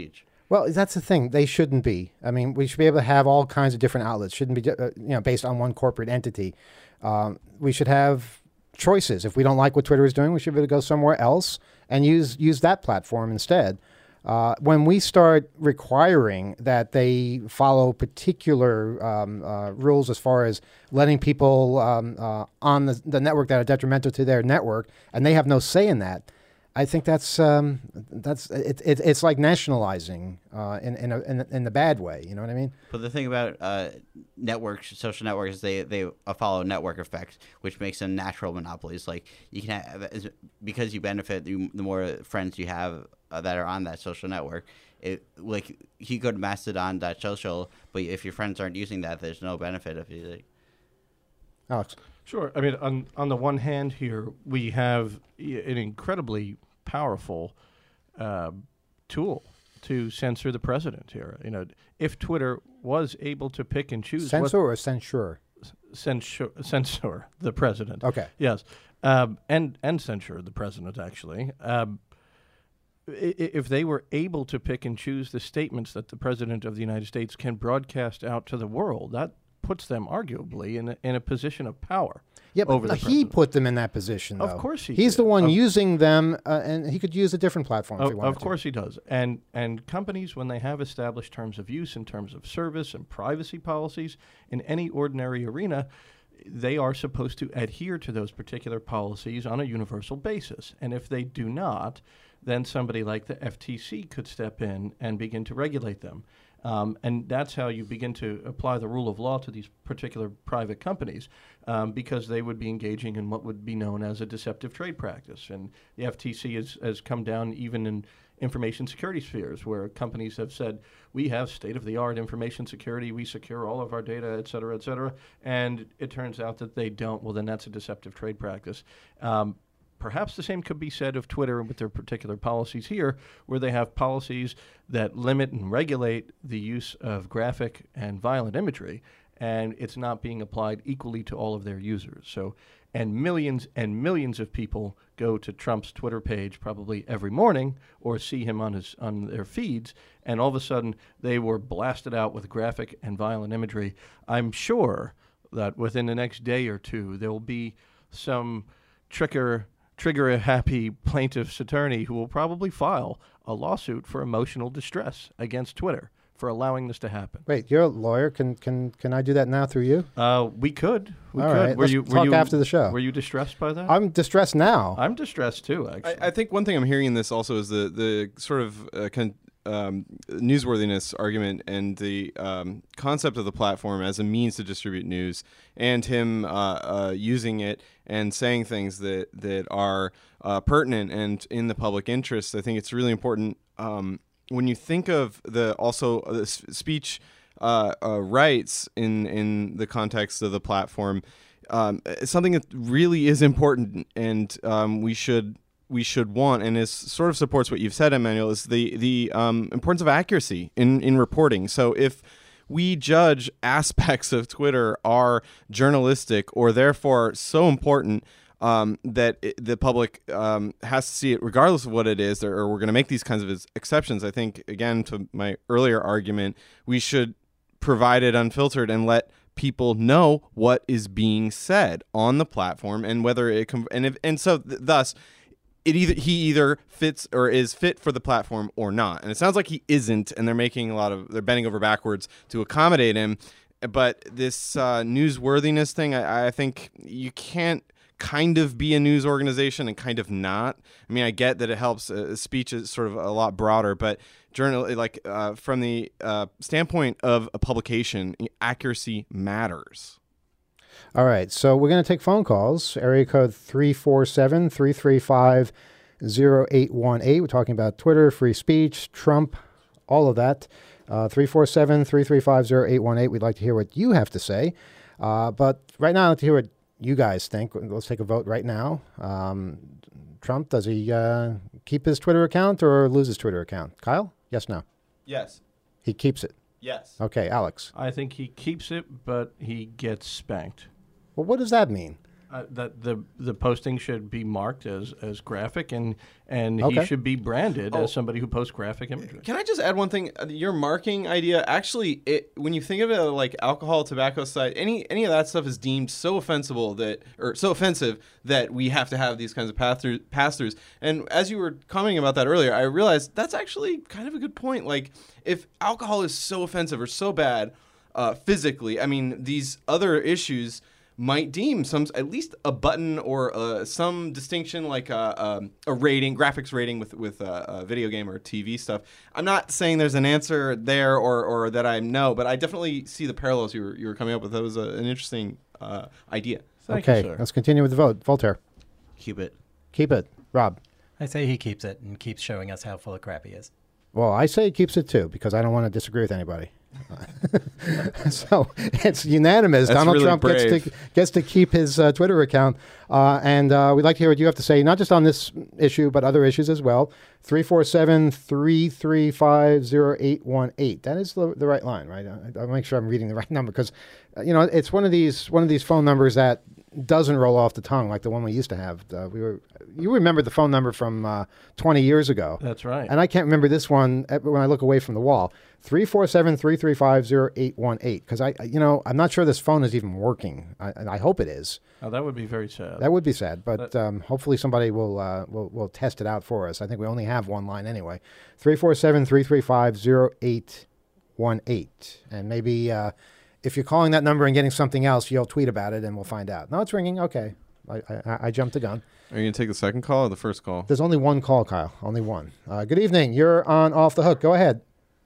S2: Well, that's the thing. They shouldn't be. I mean, we should be able to have all kinds of different outlets. Shouldn't be, based on one corporate entity. We should have choices. If we don't like what Twitter is doing, we should be able to go somewhere else and use that platform instead. When we start requiring that they follow particular rules as far as letting people on the network that are detrimental to their network, and they have no say in that, I think that's like nationalizing in the bad way. You know what I mean?
S6: But the thing about networks, social networks, is they follow network effect, which makes them natural monopolies. Like you can have, because you benefit, the more friends you have that are on that social network. Like you go to Mastodon.social, but if your friends aren't using that, there's no benefit of you.
S2: Alex.
S4: Sure. I mean, on the one hand here, we have an incredibly powerful tool to censor the president here. If Twitter was able to pick and choose...
S2: Censor or censure?
S4: Censor the president.
S2: Okay.
S4: Yes. And censure the president, actually. If they were able to pick and choose the statements that the president of the United States can broadcast out to the world, that puts them arguably in a position of power.
S2: Yeah, but
S4: over the
S2: he
S4: president.
S2: put them in that position, though.
S4: Of course
S2: He's
S4: did.
S2: the one using them, and he could use a different platform if he wanted
S4: Of course he does. And companies, when they have established terms of use in terms of service and privacy policies in any ordinary arena, they are supposed to adhere to those particular policies on a universal basis. And if they do not, then somebody like the FTC could step in and begin to regulate them. And that's how you begin to apply the rule of law to these particular private companies, because they would be engaging in what would be known as a deceptive trade practice. And the FTC has come down even in information security spheres, where companies have said, we have state-of-the-art information security, we secure all of our data, et cetera, and it turns out that they don't. Well, then that's a deceptive trade practice. Perhaps the same could be said of Twitter with their particular policies here, where they have policies that limit and regulate the use of graphic and violent imagery, and it's not being applied equally to all of their users. So, and millions of people go to Trump's Twitter page probably every morning or see him on their feeds, and all of a sudden they were blasted out with graphic and violent imagery. I'm sure that within the next day or two there will be some trigger-happy plaintiff's attorney who will probably file a lawsuit for emotional distress against Twitter for allowing this to happen.
S2: Wait, you're a lawyer. Can I do that now through you?
S4: We could.
S2: All right, let's talk after the show.
S4: Were you distressed by that?
S2: I'm distressed now.
S4: I'm distressed too, actually.
S5: I think one thing I'm hearing in this also is the sort of newsworthiness argument and the concept of the platform as a means to distribute news, and him using it and saying things that are pertinent and in the public interest. I think it's really important when you think of the speech rights in the context of the platform. Something that really is important, and we should want, and is sort of supports what you've said, Emmanuel, is the importance of accuracy in reporting. So if we judge aspects of Twitter are journalistic or therefore so important that the public has to see it regardless of what it is, or we're going to make these kinds of exceptions, I think, again, to my earlier argument, we should provide it unfiltered and let people know what is being said on the platform and whether it thus he either fits or is fit for the platform or not. And it sounds like he isn't, and they're bending over backwards to accommodate him. But this newsworthiness thing, I think you can't kind of be a news organization and kind of not. I mean, I get that it helps. Speech is sort of a lot broader, but from the standpoint of a publication, accuracy matters.
S2: All right, so we're going to take phone calls. Area code 347-335-0818. We're talking about Twitter, free speech, Trump, all of that. 347-335-0818. We'd like to hear what you have to say. But right now, I'd like to hear what you guys think. Let's take a vote right now. Trump, does he keep his Twitter account or lose his Twitter account? Kyle? Yes, no?
S5: Yes.
S2: He keeps it?
S5: Yes.
S2: Okay, Alex.
S4: I think he keeps it, but he gets spanked.
S2: Well, what does that mean?
S4: That the posting should be marked as graphic, and
S2: Okay.
S4: he should be branded as somebody who posts graphic imagery.
S5: Can I just add one thing? Your marking idea, actually, when you think of it like alcohol, tobacco side, any of that stuff is deemed so offensive that we have to have these kinds of pass-throughs. And as you were commenting about that earlier, I realized that's actually kind of a good point. Like, if alcohol is so offensive or so bad physically, I mean, these other issues might deem at least a button or some distinction, like a rating, graphics rating with a video game or TV stuff. I'm not saying there's an answer there or that I know, but I definitely see the parallels you were coming up with. That was an interesting idea.
S4: Thank you,
S2: Okay,
S4: sir.
S2: let's continue with the vote. Voltaire,
S6: Keep it.
S2: keep it. Rob.
S7: I say he keeps it and keeps showing us how full of crap he is.
S2: Well, I say he keeps it too because I don't want to disagree with anybody. So it's unanimous.
S5: That's
S2: Donald
S5: really
S2: Trump
S5: brave.
S2: gets to keep his Twitter account, and we'd like to hear what you have to say, not just on this issue but other issues as well. 347-335-0818. That is the right line, right? I'll make sure I'm reading the right number because it's one of these phone numbers that doesn't roll off the tongue like the one we used to have. You remember the phone number from 20 years ago.
S4: That's right.
S2: And I can't remember this one when I look away from the wall. 347-335-0818. Because I'm not sure this phone is even working. I hope it is.
S4: Oh, that would be very sad.
S2: That would be sad, but hopefully somebody will test it out for us. I think we only have one line anyway. 347-335-0818. And maybe if you're calling that number and getting something else, you'll tweet about it and we'll find out. No, it's ringing. Okay. I jumped the gun.
S5: Are you going to take the second call or the first call?
S2: There's only one call, Kyle. Only one. Good evening. You're on Off the Hook. Go ahead.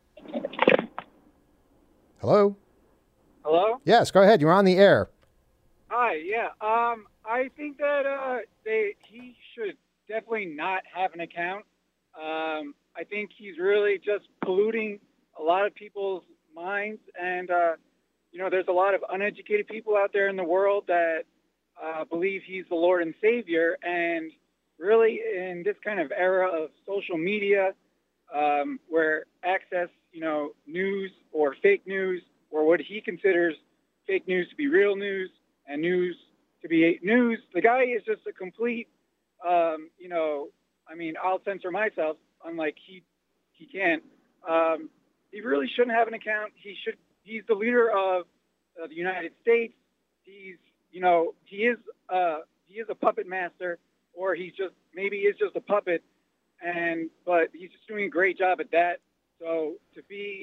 S2: Hello?
S8: Hello?
S2: Yes, go ahead. You're on the air.
S8: Hi, yeah. I think that he should definitely not have an account. I think he's really just polluting a lot of people's minds, and there's a lot of uneducated people out there in the world that believe he's the Lord and Savior, and really in this kind of era of social media, where access, news or fake news, or what he considers fake news to be real news and news to be news. The guy is just a complete, I'll censor myself, unlike he can't. He really shouldn't have an account. He's the leader of the United States. He is a puppet master, or maybe is just a puppet, but he's just doing a great job at that. So to be,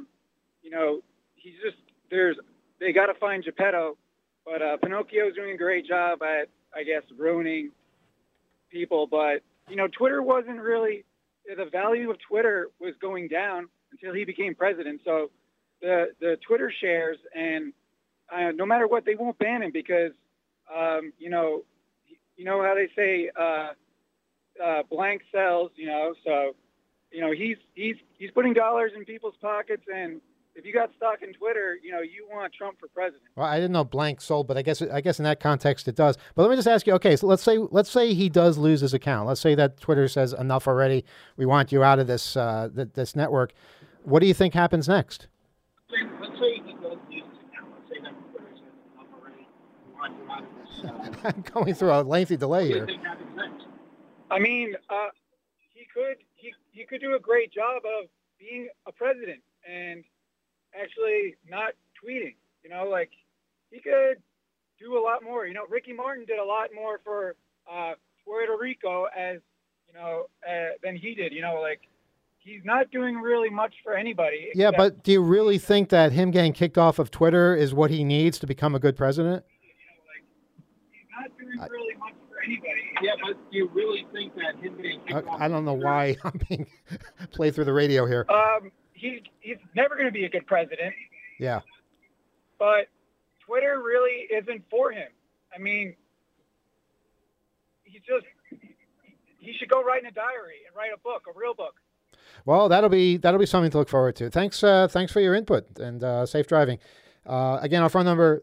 S8: they got to find Geppetto, but Pinocchio's doing a great job at, I guess, ruining people. But, Twitter wasn't really, the value of Twitter was going down until he became president. So the Twitter shares, and no matter what, they won't ban him because, you know how they say blank sells, so, he's putting dollars in people's pockets, and if you got stock in Twitter, you want Trump for president.
S2: Well, I didn't know blank sold, but I guess in that context it does. But let me just ask you. Okay, so let's say he does lose his account. Let's say that Twitter says enough already. We want you out of this this network. What do you think happens next?
S8: Let's say he does lose his account. Let's say that Twitter says enough already. We want you out of this.
S2: I'm going through a lengthy delay
S8: What do
S2: here.
S8: you think happens next? I mean, he could do a great job of being a president and actually not tweeting. He could do a lot more. Ricky Martin did a lot more for Puerto Rico than he did. He's not doing really much for anybody.
S2: Yeah,
S8: except-
S2: but do you really think that him getting kicked off of Twitter is what he needs to become a good president?
S8: he's not doing really much for anybody. Yeah, but do you really think that him being kicked off
S2: I don't know
S8: Twitter-
S2: why I'm being played through the radio here.
S8: He's never going to be a good president.
S2: Yeah.
S8: But Twitter really isn't for him. I mean, he should go write in a diary and write a book, a real book.
S2: Well, that'll be something to look forward to. Thanks for your input and safe driving. Again, our phone number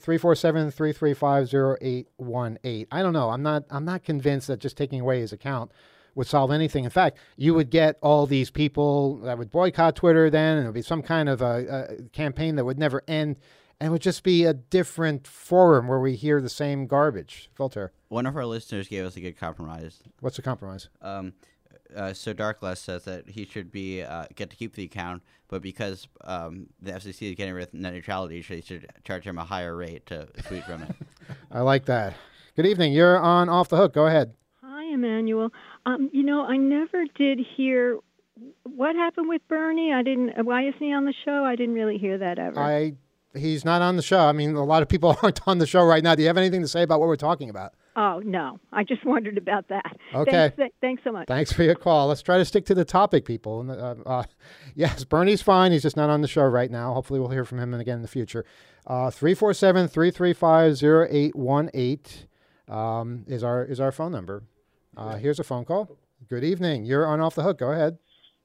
S2: 347-335-0818. I don't know. I'm not convinced that just taking away his account would solve anything. In fact, you would get all these people that would boycott Twitter then, and it would be some kind of a campaign that would never end. and it would just be a different forum where we hear the same garbage. Voltaire,
S6: One of our listeners gave us a good compromise.
S2: what's the compromise?
S6: So Darkless says that he should be get to keep the account, but because the FCC is getting rid of net neutrality, they should charge him a higher rate to tweet from it.
S2: I like that. Good evening. You're on Off the Hook. Go ahead.
S9: Hi, Emmanuel. I never did hear what happened with Bernie. I didn't. Why isn't he on the show? I didn't really hear that ever.
S2: He's not on the show. I mean, a lot of people aren't on the show right now. Do you have anything to say about what we're talking about?
S9: Oh, no. I just wondered about that.
S2: Okay.
S9: Thanks so much.
S2: Thanks for your call. Let's try to stick to the topic, people. Yes, Bernie's fine. He's just not on the show right now. Hopefully we'll hear from him again in the future. 347-335-0818 is our phone number. Here's a phone call. Good evening. You're on Off the Hook. Go ahead.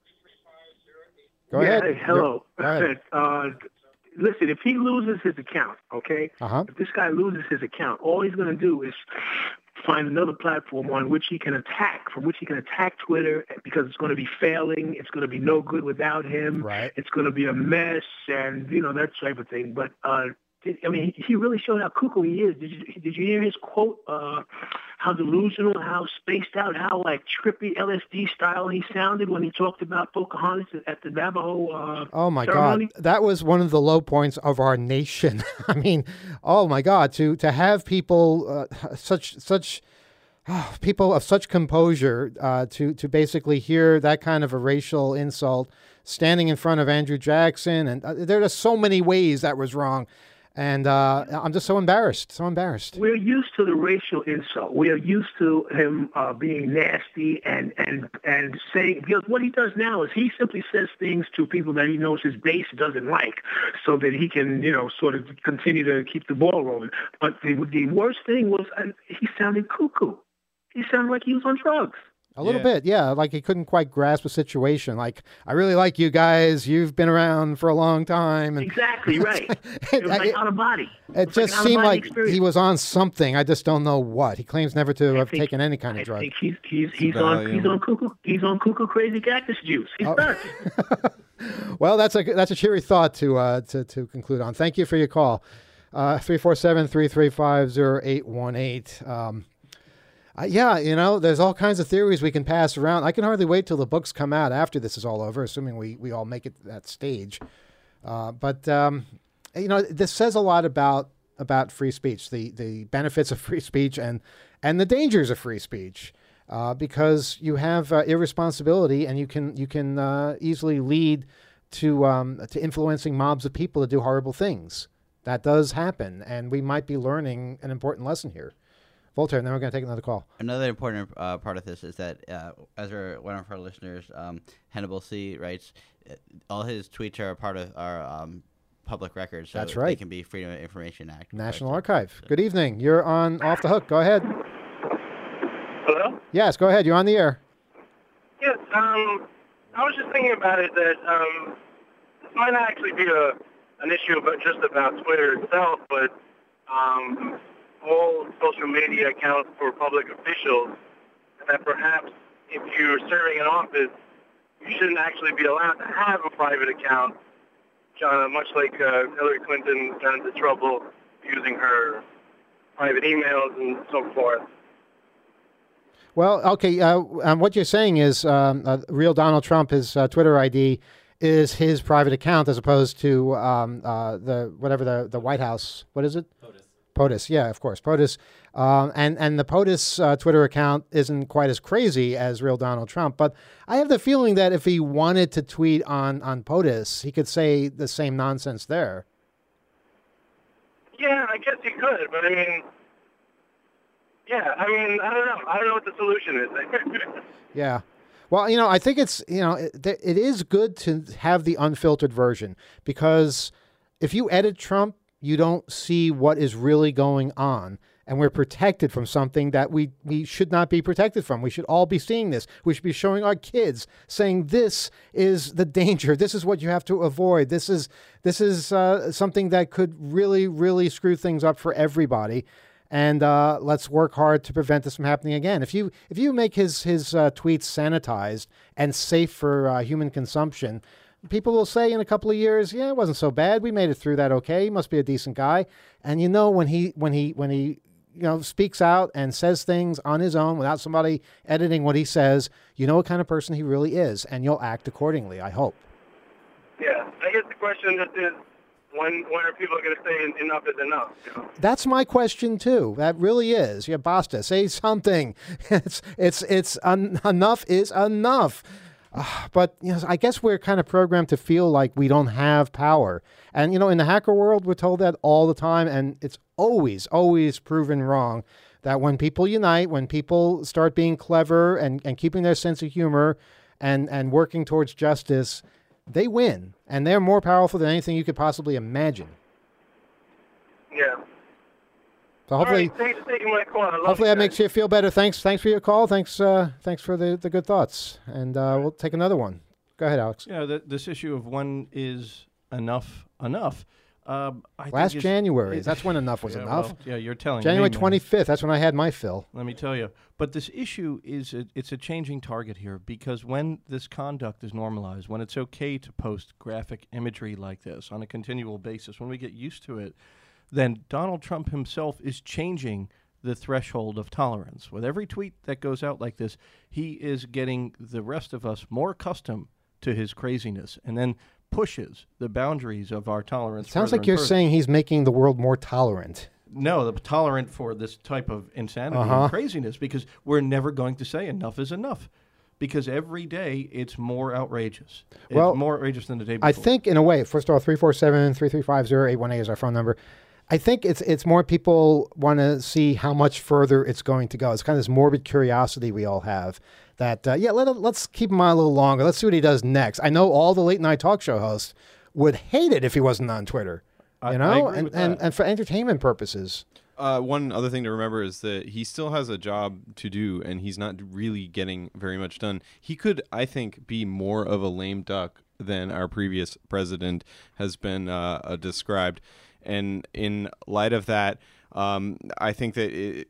S2: Go ahead.
S10: Hey, hello.
S2: Go ahead.
S10: Listen, if he loses his account, okay? If this guy loses his account, all he's going to do is find another platform on which he can attack, from which he can attack Twitter, because it's going to be failing. It's going to be no good without him.
S2: Right.
S10: It's going to be a mess, and that type of thing. But he really showed how cuckoo he is. Did you hear his quote? How delusional, how spaced out, how like trippy LSD style he sounded when he talked about Pocahontas at the Navajo
S2: Oh my
S10: ceremony?
S2: God, that was one of the low points of our nation. I mean, oh my God, to have people people of such composure to basically hear that kind of a racial insult standing in front of Andrew Jackson, and there are so many ways that was wrong. And I'm just so embarrassed,
S10: We're used to the racial insult. We are used to him being nasty and saying, because what he does now is he simply says things to people that he knows his base doesn't like, so that he can, sort of continue to keep the ball rolling. But the worst thing was he sounded cuckoo. He sounded like he was on drugs.
S2: A little bit, yeah. Like he couldn't quite grasp the situation. Like, I really like you guys. You've been around for a long time. And
S10: exactly right. It was like out of body.
S2: It just seemed like he was on something. I just don't know what. He claims never to have taken any kind of drug.
S10: I think he's on cuckoo crazy cactus juice. He's nuts.
S2: Well, that's a cheery thought to conclude on. Thank you for your call. 347-335-0818. There's all kinds of theories we can pass around. I can hardly wait till the books come out after this is all over, assuming we all make it to that stage. But this says a lot about free speech, the benefits of free speech and the dangers of free speech, because you have irresponsibility, and you can easily lead to influencing mobs of people to do horrible things. That does happen, and we might be learning an important lesson here. Voltaire, and then we're going to take another call.
S6: Another important part of this is that, as one of our listeners, Hannibal C. writes, all his tweets are a part of our public record, so
S2: That's right.
S6: They can be Freedom of Information Act.
S2: National Archive. Good evening. You're on Off the Hook. Go ahead.
S11: Hello?
S2: Yes, go ahead. You're on the air.
S11: Yes, I was just thinking about it that this might not actually be an issue just about Twitter itself, but all social media accounts for public officials, that perhaps if you're serving in office, you shouldn't actually be allowed to have a private account, much like Hillary Clinton got into trouble using her private emails and so forth.
S2: Well, okay, what you're saying is real Donald Trump, his Twitter ID, is his private account as opposed to the White House. What is it? POTUS, yeah, of course, POTUS. And the POTUS Twitter account isn't quite as crazy as real Donald Trump, but I have the feeling that if he wanted to tweet on POTUS, he could say the same nonsense there.
S11: Yeah, I guess he could, but I don't know. I don't know what the solution is.
S2: Yeah. Well, I think it is good to have the unfiltered version, because if you edit Trump, you don't see what is really going on, and we're protected from something that we should not be protected from. We should all be seeing this. We should be showing our kids, saying this is the danger. This is what you have to avoid. This is something that could really, really screw things up for everybody. And let's work hard to prevent this from happening again. If you make his tweets sanitized and safe for human consumption, people will say in a couple of years, yeah, it wasn't so bad. We made it through that okay. He must be a decent guy. And when he speaks out and says things on his own without somebody editing what he says, you know what kind of person he really is, and you'll act accordingly, I hope.
S11: Yeah, I guess the question just is, when are people going to say enough is enough?
S2: That's my question too. That really is. Yeah, Basta, say something. Enough is enough. But I guess we're kind of programmed to feel like we don't have power. And in the hacker world, we're told that all the time, and it's always proven wrong. That when people unite, when people start being clever and keeping their sense of humor and working towards justice, they win, and they're more powerful than anything you could possibly imagine.
S11: Yeah.
S2: So hopefully,
S11: all right, thanks for taking my call.
S2: Hopefully that makes you feel better. Thanks for your call. Thanks for the good thoughts, and we'll take another one. Go ahead, Alex.
S4: This issue of when is enough.
S2: Last January, that's when enough was enough.
S4: Well, you're telling
S2: January
S4: me.
S2: 25th, that's when I had my fill.
S4: Let me tell you. But this issue it's a changing target here, because when this conduct is normalized, when it's okay to post graphic imagery like this on a continual basis, when we get used to it, then Donald Trump himself is changing the threshold of tolerance. With every tweet that goes out like this, he is getting the rest of us more accustomed to his craziness, and then pushes the boundaries of our tolerance.
S2: Sounds like you're saying he's making the world more tolerant.
S4: No, tolerant for this type of insanity and craziness, because we're never going to say enough is enough, because every day it's more outrageous. It's more outrageous than the day before.
S2: I think, in a way, first of all, 347-335-0818 is our phone number. I think it's more people want to see how much further it's going to go. It's kind of this morbid curiosity we all have. That, let's keep him on a little longer. Let's see what he does next. I know all the late night talk show hosts would hate it if he wasn't on Twitter,
S4: I agree with that.
S2: And for entertainment purposes.
S5: One other thing to remember is that he still has a job to do, and he's not really getting very much done. He could, I think, be more of a lame duck than our previous president has been described. And in light of that, I think that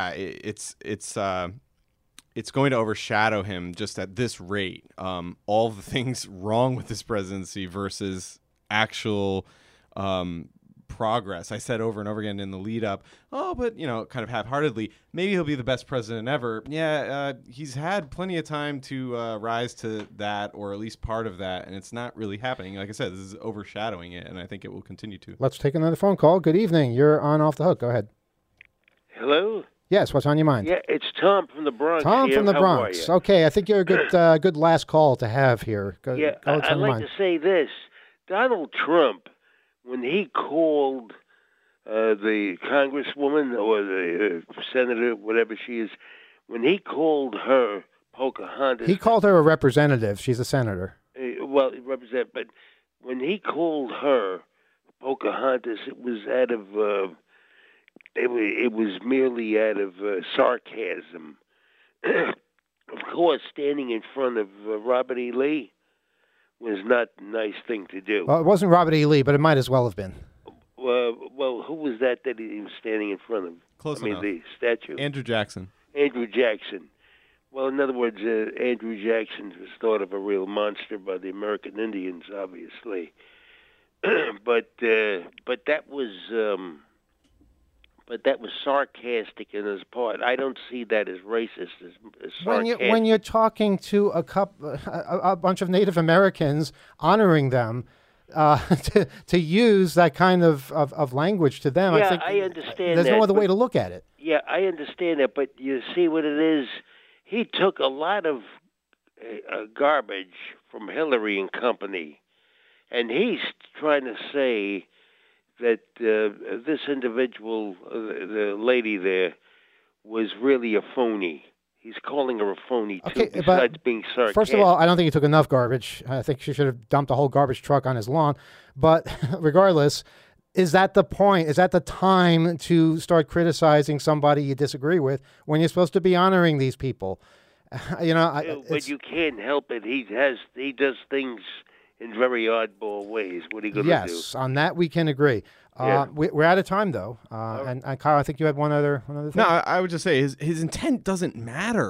S5: it's going to overshadow him just at this rate. All the things wrong with this presidency versus actual progress. I said over and over again in the lead up, but kind of half-heartedly, maybe he'll be the best president ever. Yeah, he's had plenty of time to rise to that, or at least part of that, and it's not really happening. Like I said, this is overshadowing it, and I think it will continue to.
S2: Let's take another phone call. Good evening. You're on Off the Hook. Go ahead.
S12: Hello?
S2: Yes, what's on your mind?
S12: Yeah, it's Tom from the Bronx.
S2: Tom
S12: here.
S2: from the
S12: How
S2: Bronx.
S12: are you?
S2: Okay, I think you're a good last call to have here.
S12: I'd like to say this. Donald Trump, when he called the congresswoman or the senator, whatever she is, when he called her Pocahontas...
S2: He called her a representative. She's a senator.
S12: But when he called her Pocahontas, it was out of... It was merely out of sarcasm. Of course, standing in front of Robert E. Lee was not a nice thing to do.
S2: Well, it wasn't Robert E. Lee, but it might as well have been.
S12: Well, who was that he was standing in front of?
S5: Close enough.
S12: The statue.
S5: Andrew Jackson.
S12: Andrew Jackson. Well, in other words, Andrew Jackson was thought of a real monster by the American Indians, obviously. But that was... But that was sarcastic in his part. I don't see that as racist, as sarcastic.
S2: When you're talking to a bunch of Native Americans, honoring them, to use that kind of language to them,
S12: yeah,
S2: I think
S12: I understand
S2: there's
S12: that,
S2: no other way to look at it.
S12: Yeah, I understand that, but you see what it is? He took a lot of garbage from Hillary and company, and he's trying to say that this individual, the lady there, was really a phony. He's calling her a phony, too, besides being sarcastic.
S2: First of all, I don't think he took enough garbage. I think she should have dumped a whole garbage truck on his lawn. But regardless, is that the point? Is that the time to start criticizing somebody you disagree with when you're supposed to be honoring these people?
S12: But you can't help it. He does things in very oddball ways. What are you going to do?
S2: Yes, on that we can agree. We're out of time, though. And Kyle, I think you had one other thing.
S5: No, I would just say his intent doesn't matter.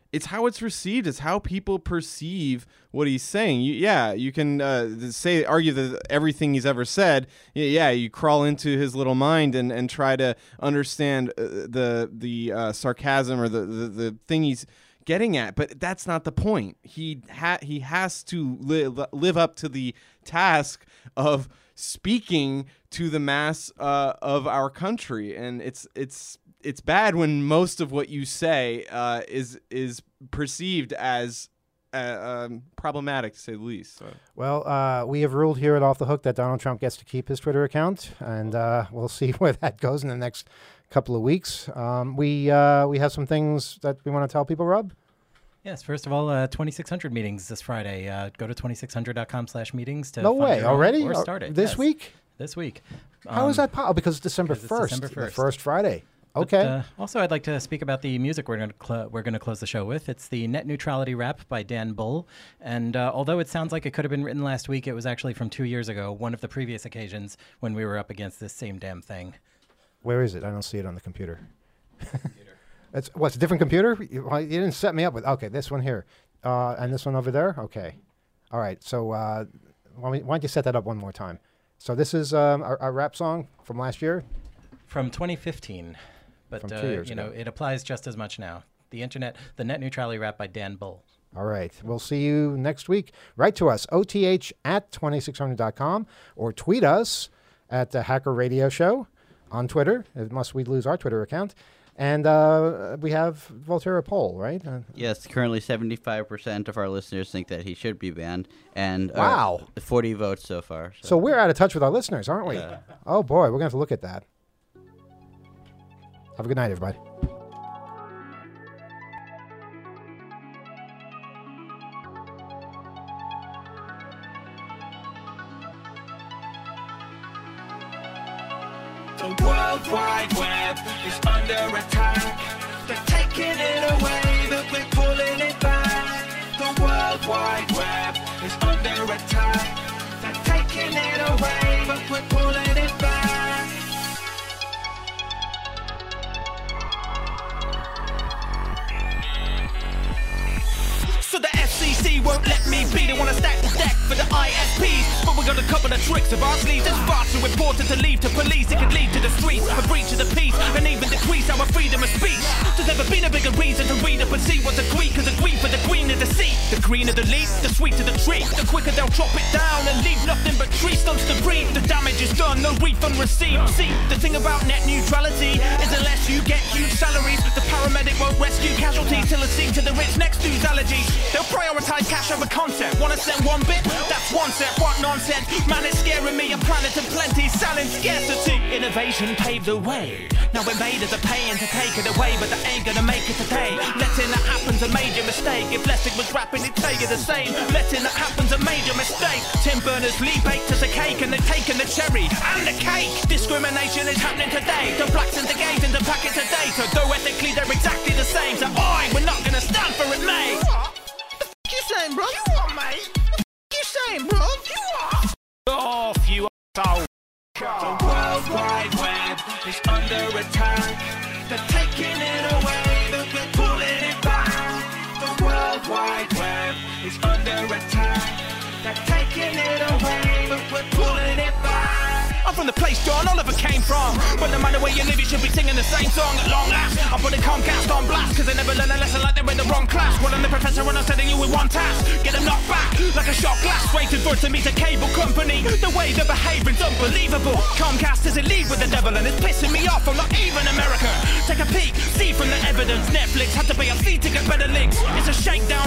S5: it's how it's received. It's how people perceive what he's saying. You can argue that everything he's ever said. You crawl into his little mind and try to understand the sarcasm or the thing he's getting at. But that's not the point. He has to live up to the task of speaking to the mass of our country, and it's bad when most of what you say is perceived as problematic, to say the least. So.
S2: Well, we have ruled here at Off the Hook that Donald Trump gets to keep his Twitter account, and we'll see where that goes in the next couple of weeks. We have some things that we want to tell people, Rob?
S7: Yes, first of all, 2600 meetings this Friday. Go to 2600.com/meetings to
S2: No way, already?
S7: Or start it.
S2: This week?
S7: This week.
S2: How is that possible? Because it's December 1st.
S7: December 1st.
S2: The first Friday. Okay.
S7: But, also, I'd like to speak about the music we're going to close the show with. It's the Net Neutrality Rap by Dan Bull. And although it sounds like it could have been written last week, it was actually from 2 years ago, one of the previous occasions when we were up against this same damn thing.
S2: Where is it? I don't see it on the computer. It's a different computer? You didn't set me up with. Okay, this one here, and this one over there. Okay, all right. So why don't you set that up one more time? So this is our rap song from last year,
S7: from 2015, but
S2: from 2 years ago.
S7: It applies just as much now. The Net Neutrality Rap by Dan Bull.
S2: All right. We'll see you next week. Write to us, oth@2600.com, or tweet us at the Hacker Radio Show on Twitter, unless we lose our Twitter account. And we have Voltaire poll, right?
S6: Yes, currently 75% of our listeners think that he should be banned. And
S2: wow.
S6: 40 votes so far.
S2: So we're out of touch with our listeners, aren't we?
S6: Yeah.
S2: Oh, boy. We're going to have to look at that. Have a good night, everybody.
S3: The World Wide Web is under attack. They're taking it away, but we're pulling it back. The World Wide Web is under attack. They're taking it away, but we're pulling it back. So the FCC won't let me be. They wanna stack the deck for the ISPs, but we got a couple of tricks up our sleeves. It's far too important to leave to police. It could lead to the streets, a breach of the peace, and even decrease our freedom of speech. There's never been a bigger reason to read up and see what's agreed, cause agree for the queen of the seat. The green of the leaf, the sweet of the tree. The quicker they'll chop it down and leave nothing but tree stumps to breathe. The damage is done, no refund received. See, the thing about net neutrality is unless you get huge salaries, the paramedic won't rescue casualties till it's seen to the rich next to's allergies. They'll prioritize cash over concept. Wanna send one bit? That's one set. What nonsense? Man, it's scaring me. A planet of plenty, selling scarcity. Innovation paved the way. Now we're made as a paying to take it away, but they ain't gonna make it today. Letting that happens a major mistake. If Lessig was rapping, he'd tell you the same. Letting that happens a major mistake. Tim Berners-Lee baked us a cake, and they've taken the cherry and the cake. Discrimination is happening today. The blacks and the gays in the packets of data. Though ethically they're exactly the same. So we're not gonna stand for it, mate. You saying, bro? You are, mate. You saying, bro? You are. Off, you asshole. The World Wide Web is under attack. They're taking it away, but we're pulling it back. The World Wide Web is under attack. They're taking it away, but we're pulling it back. I'm from the place John Oliver came from. But no matter where you live, you should be singing the same song at long last. I'm putting Comcast on blast, cause they never learn a lesson like they're in the wrong class. Well, I'm the professor and I'm setting you with one task. Get them knocked back like a shot glass. Waiting for it to meet a cable company. The way they're behaving's unbelievable. Comcast is in league with the devil and it's pissing me off. I'm not even America. Take a peek, see from the evidence. Netflix had to pay a fee to get better links. It's a shakedown